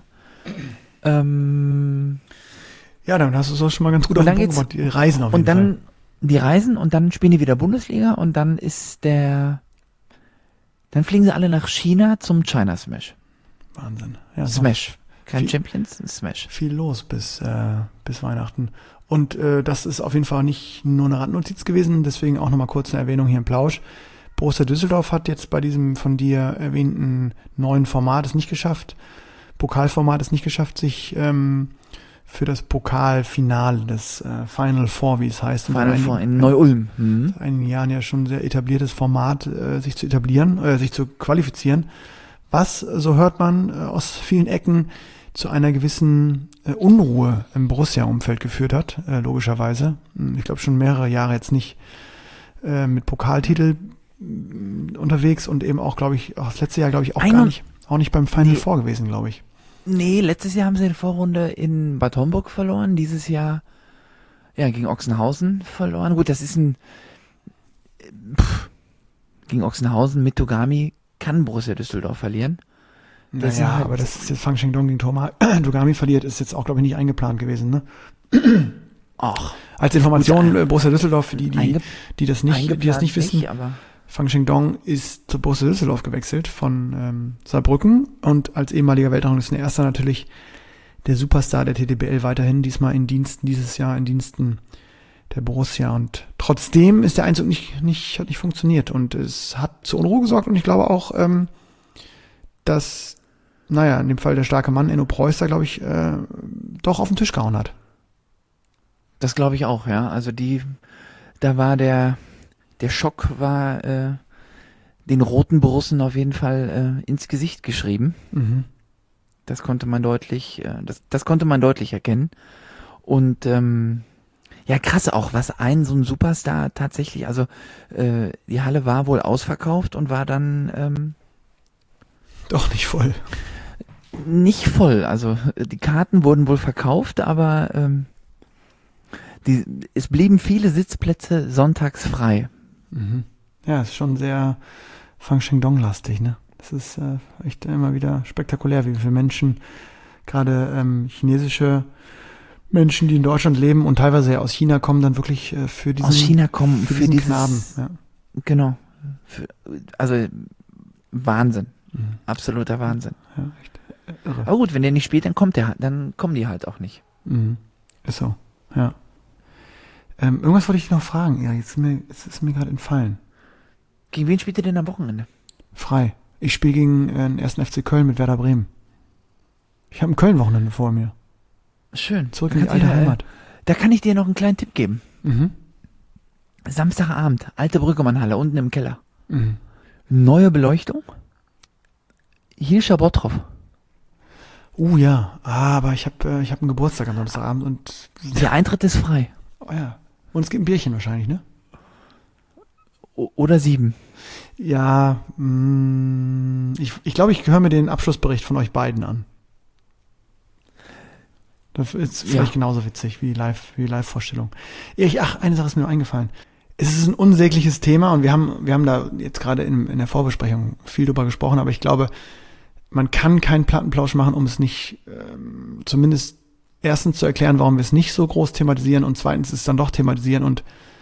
Ja, dann hast du es auch schon mal ganz gut auf den Punkt gemacht. Die Reisen auf jeden Fall. Die reisen und dann spielen die wieder Bundesliga und dann dann fliegen sie alle nach China zum China Smash. Wahnsinn. Ja, Smash. Kein Champions, Smash. Viel los bis Weihnachten. Und das ist auf jeden Fall nicht nur eine Randnotiz gewesen, deswegen auch nochmal kurz eine Erwähnung hier im Plausch. Borussia Düsseldorf hat jetzt bei diesem von dir erwähnten neuen Format es nicht geschafft, Pokalformat es nicht geschafft, sich für das Pokalfinale, das Final Four, wie es heißt, Final Four in Neu-Ulm. Seit einigen Jahren ja schon ein sehr etabliertes Format, sich zu etablieren, sich zu qualifizieren, was, so hört man aus vielen Ecken, zu einer gewissen Unruhe im Borussia-Umfeld geführt hat, logischerweise. Ich glaube schon mehrere Jahre jetzt nicht mit Pokaltitel unterwegs und eben auch, glaube ich, auch das letzte Jahr, glaube ich, auch nicht beim Final Four gewesen, glaube ich. Nee, letztes Jahr haben sie die Vorrunde in Bad Homburg verloren, dieses Jahr gegen Ochsenhausen verloren. Gut, das ist gegen Ochsenhausen mit Togami kann Borussia Düsseldorf verlieren. Naja, aber das ist jetzt Fang Shengdong gegen Togami verliert, ist jetzt auch, glaube ich, nicht eingeplant gewesen, ne? Ach. Als Information, Borussia Düsseldorf, für die das nicht wissen, nicht, aber Fang Shengdong ist zu Borussia Düsseldorf gewechselt von Saarbrücken und als ehemaliger Weltranglistenerster natürlich der Superstar der TTBL weiterhin, dieses Jahr in Diensten der Borussia. Und trotzdem ist der Einzug hat nicht funktioniert und es hat zu Unruhe gesorgt und ich glaube auch, dass, in dem Fall der starke Mann, Enno Preußer, glaube ich, doch auf den Tisch gehauen hat. Das glaube ich auch, ja. Also da war der Schock den roten Borussen auf jeden Fall ins Gesicht geschrieben. Mhm. Das konnte man deutlich, das konnte man deutlich erkennen. Und krass auch, was so ein Superstar tatsächlich, also die Halle war wohl ausverkauft und war dann doch nicht voll. Nicht voll, also die Karten wurden wohl verkauft, aber es blieben viele Sitzplätze sonntags frei. Mhm. Ja, ist schon sehr Fang Shengdong-lastig, ne? Das ist echt immer wieder spektakulär, wie viele Menschen, gerade chinesische Menschen, die in Deutschland leben und teilweise aus China kommen, dann wirklich für diesen, aus China kommen, für diesen Knaben. Ja. Genau. Also Wahnsinn. Mhm. Absoluter Wahnsinn. Ja, echt irre. Aber gut, wenn der nicht spielt, dann kommen die halt auch nicht. Mhm. Ist so, ja. Irgendwas wollte ich dich noch fragen. Ja, jetzt ist mir gerade entfallen. Gegen wen spielt ihr denn am Wochenende? Frei. Ich spiele gegen den 1. FC Köln mit Werder Bremen. Ich habe ein Köln-Wochenende vor mir. Schön. Zurück in die alte Heimat. Da kann ich dir noch einen kleinen Tipp geben. Mhm. Samstagabend, alte Brüggemann-Halle, unten im Keller. Mhm. Neue Beleuchtung. Hirscher Bottroff. Ja. Aber ich hab einen Geburtstag am Samstagabend und der Eintritt ist frei. Oh ja. Und es gibt ein Bierchen wahrscheinlich, ne? Oder 7. Ja, ich glaube, ich höre mir den Abschlussbericht von euch beiden an. Das ist vielleicht genauso witzig wie Live-Vorstellung. Eine Sache ist mir eingefallen. Es ist ein unsägliches Thema und wir haben da jetzt gerade in der Vorbesprechung viel drüber gesprochen, aber ich glaube, man kann keinen Plattenplausch machen, um es nicht zumindest erstens zu erklären, warum wir es nicht so groß thematisieren und zweitens es dann doch thematisieren und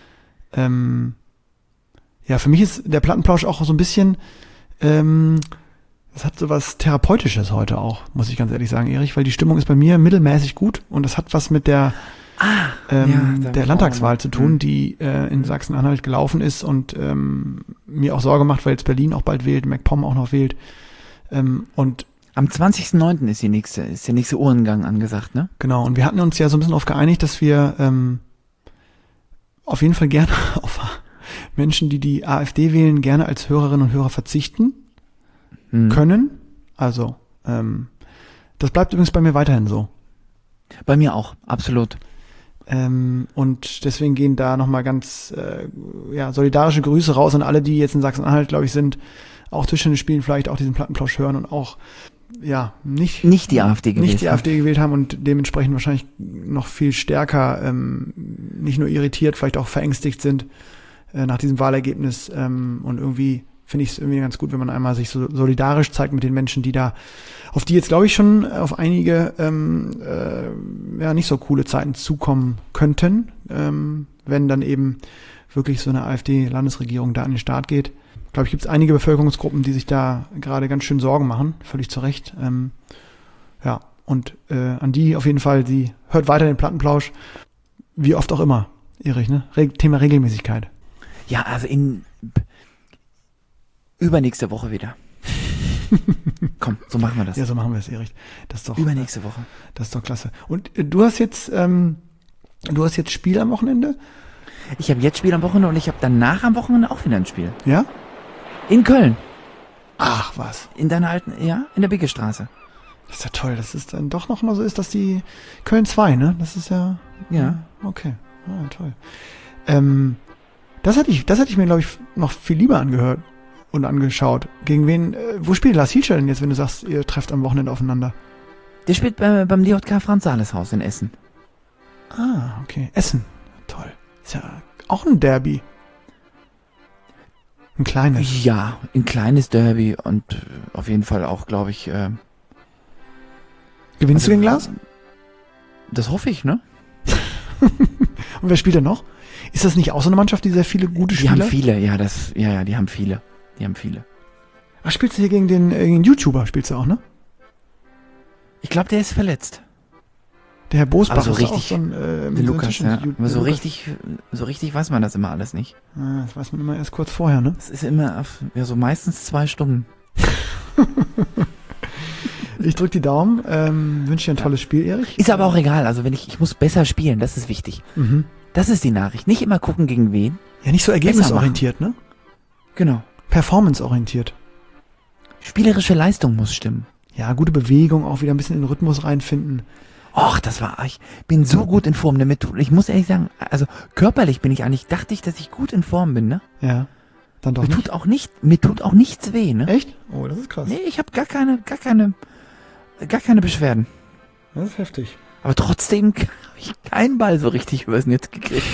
für mich ist der Plattenplausch auch so ein bisschen, das hat so was Therapeutisches heute auch, muss ich ganz ehrlich sagen, Erich, weil die Stimmung ist bei mir mittelmäßig gut und das hat was mit der Landtagswahl zu tun, die in Sachsen-Anhalt gelaufen ist und mir auch Sorge macht, weil jetzt Berlin auch bald wählt, MacPom auch noch wählt. Und am 20.09. ist der nächste Uhrengang angesagt, ne? Genau, und wir hatten uns ja so ein bisschen darauf geeinigt, dass wir auf jeden Fall gerne auf Menschen, die AfD wählen, gerne als Hörerinnen und Hörer verzichten können. Also, das bleibt übrigens bei mir weiterhin so. Bei mir auch, absolut. Und deswegen gehen da nochmal ganz solidarische Grüße raus an alle, die jetzt in Sachsen-Anhalt, glaube ich, sind, auch Tischtennis spielen, vielleicht auch diesen Plattenplausch hören und auch nicht die AfD gewählt haben und dementsprechend wahrscheinlich noch viel stärker nicht nur irritiert, vielleicht auch verängstigt sind nach diesem Wahlergebnis und irgendwie finde ich es irgendwie ganz gut, wenn man einmal sich so solidarisch zeigt mit den Menschen, die da, auf die jetzt glaube ich schon auf einige nicht so coole Zeiten zukommen könnten, wenn dann eben wirklich so eine AfD-Landesregierung da an den Start geht. Glaube ich, gibt es einige Bevölkerungsgruppen, die sich da gerade ganz schön Sorgen machen, völlig zu Recht. Und an die auf jeden Fall, die hört weiter den Plattenplausch, wie oft auch immer, Erich, ne? Thema Regelmäßigkeit. Ja, also übernächste Woche wieder. Komm, so machen wir das. Ja, so machen wir es, Erich. Das ist doch übernächste Woche. Das ist doch klasse. Und du hast jetzt Spiel am Wochenende? Ich habe jetzt Spiel am Wochenende und ich habe danach am Wochenende auch wieder ein Spiel. Ja? In Köln. Ach, was? In deiner alten, in der Bicke-Straße. Das ist ja toll, dass es dann doch noch mal so ist, dass die Köln 2, ne? Das ist ja... Ja. Okay, toll. Das hätte ich mir, glaube ich, noch viel lieber angehört und angeschaut. Gegen wen, wo spielt Lars Hielscher denn jetzt, wenn du sagst, ihr trefft am Wochenende aufeinander? Der spielt beim DJK Franz-Sales-Haus in Essen. Ah, okay. Essen. Toll. Ist ja auch ein Derby. Ein kleines. Ja, ein kleines Derby und auf jeden Fall auch, glaube ich... Gewinnst du gegen Lars? Das hoffe ich, ne? Und wer spielt denn noch? Ist das nicht auch so eine Mannschaft, die sehr viele gute Spieler? Die haben viele, die haben viele. Ach, spielst du hier gegen den YouTuber, spielst du auch, ne? Ich glaube, der ist verletzt. Der Herr Bosbach so ist richtig, auch so ein Lukas, ja. Aber so richtig weiß man das immer alles nicht. Das weiß man immer erst kurz vorher, ne? Es ist immer so meistens 2 Stunden. Ich drück die Daumen, wünsche dir ein tolles Spiel, Erich. Ist aber auch egal, also ich muss besser spielen, das ist wichtig. Mhm. Das ist die Nachricht. Nicht immer gucken, gegen wen. Ja, nicht so ergebnisorientiert, ne? Genau. Performanceorientiert. Spielerische Leistung muss stimmen. Ja, gute Bewegung, auch wieder ein bisschen in den Rhythmus reinfinden. Och, ich bin so gut in Form damit. Ich muss ehrlich sagen, also körperlich dachte ich, dass ich gut in Form bin, ne? Ja. Dann doch mir tut auch nichts weh, ne? Echt? Oh, das ist krass. Nee, ich habe gar keine Beschwerden. Das ist heftig. Aber trotzdem habe ich keinen Ball so richtig übers Netz gekriegt.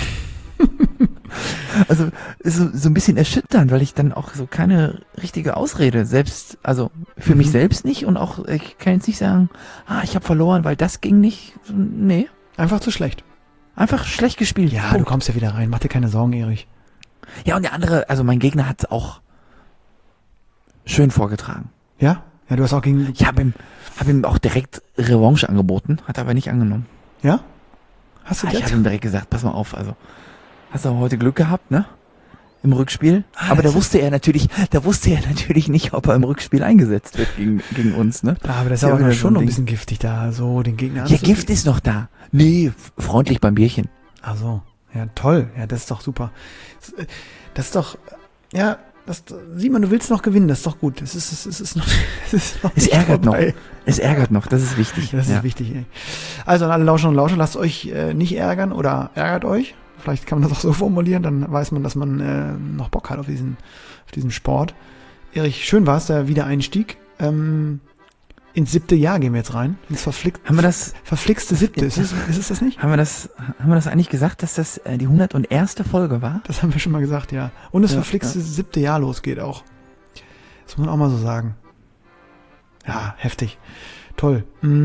Also so ein bisschen erschütternd, weil ich dann auch so keine richtige Ausrede für mich selbst nicht und auch, ich kann jetzt nicht sagen, ich habe verloren, weil das ging nicht. Nee. Einfach zu schlecht. Einfach schlecht gespielt. Ja, Punkt. Du kommst ja wieder rein. Mach dir keine Sorgen, Erich. Ja, und der andere, also mein Gegner hat es auch schön vorgetragen. Ja? Ja, du hast auch gegen... Ich habe ihm auch direkt Revanche angeboten, hat er aber nicht angenommen. Ja? Hast du Ich habe ihm direkt gesagt, pass mal auf, also hast du heute Glück gehabt, ne? Im Rückspiel. Aber da wusste er natürlich nicht, ob er im Rückspiel eingesetzt wird gegen uns, ne? Aber das ist aber noch schon noch ein bisschen giftig da, so den Gegner Ja, Gift ist noch da. Nee, freundlich beim Bierchen. Ach so. Ja, toll. Ja, das ist doch super. Das ist doch, ja, das sieht man, du willst noch gewinnen, das ist doch gut. Es ärgert noch. Es ärgert noch, das ist wichtig. Das ist wichtig, ey. Also an alle Lauscher und Lauscher, lasst euch nicht ärgern oder ärgert euch, Vielleicht kann man das auch so formulieren, dann weiß man, dass man noch Bock hat auf diesen Sport. Erich, schön war es, der Wiedereinstieg. Ins 7. Jahr gehen wir jetzt rein. Ins verflixte 7. Ist es das nicht? Haben wir das eigentlich gesagt, dass das die 101. Folge war? Das haben wir schon mal gesagt, ja. Und das verflixte 7. Jahr losgeht auch. Das muss man auch mal so sagen. Ja, heftig. Toll.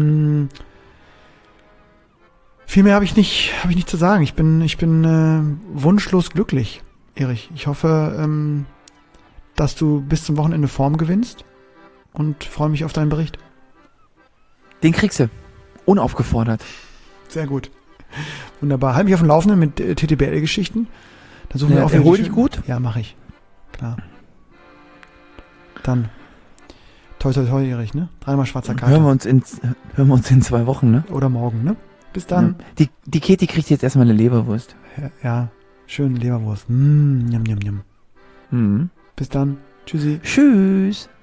Viel mehr habe ich nicht zu sagen. Ich bin wunschlos glücklich, Erich. Ich hoffe, dass du bis zum Wochenende Form gewinnst und freue mich auf deinen Bericht. Den kriegst du. Unaufgefordert. Sehr gut. Wunderbar. Halt mich auf dem Laufenden mit TTBL-Geschichten. Dann suchen wir auch erhol dich gut? Ja, mache ich. Klar. Dann toi toi toi, Erich, ne? 3-mal schwarzer Kater. Hören wir uns in 2 Wochen, ne? Oder morgen, ne? Bis dann. Ja. Die Keti kriegt jetzt erstmal eine Leberwurst. Ja, schöne Leberwurst. Njam, njam, njam. Mhm. Bis dann. Tschüssi. Tschüss.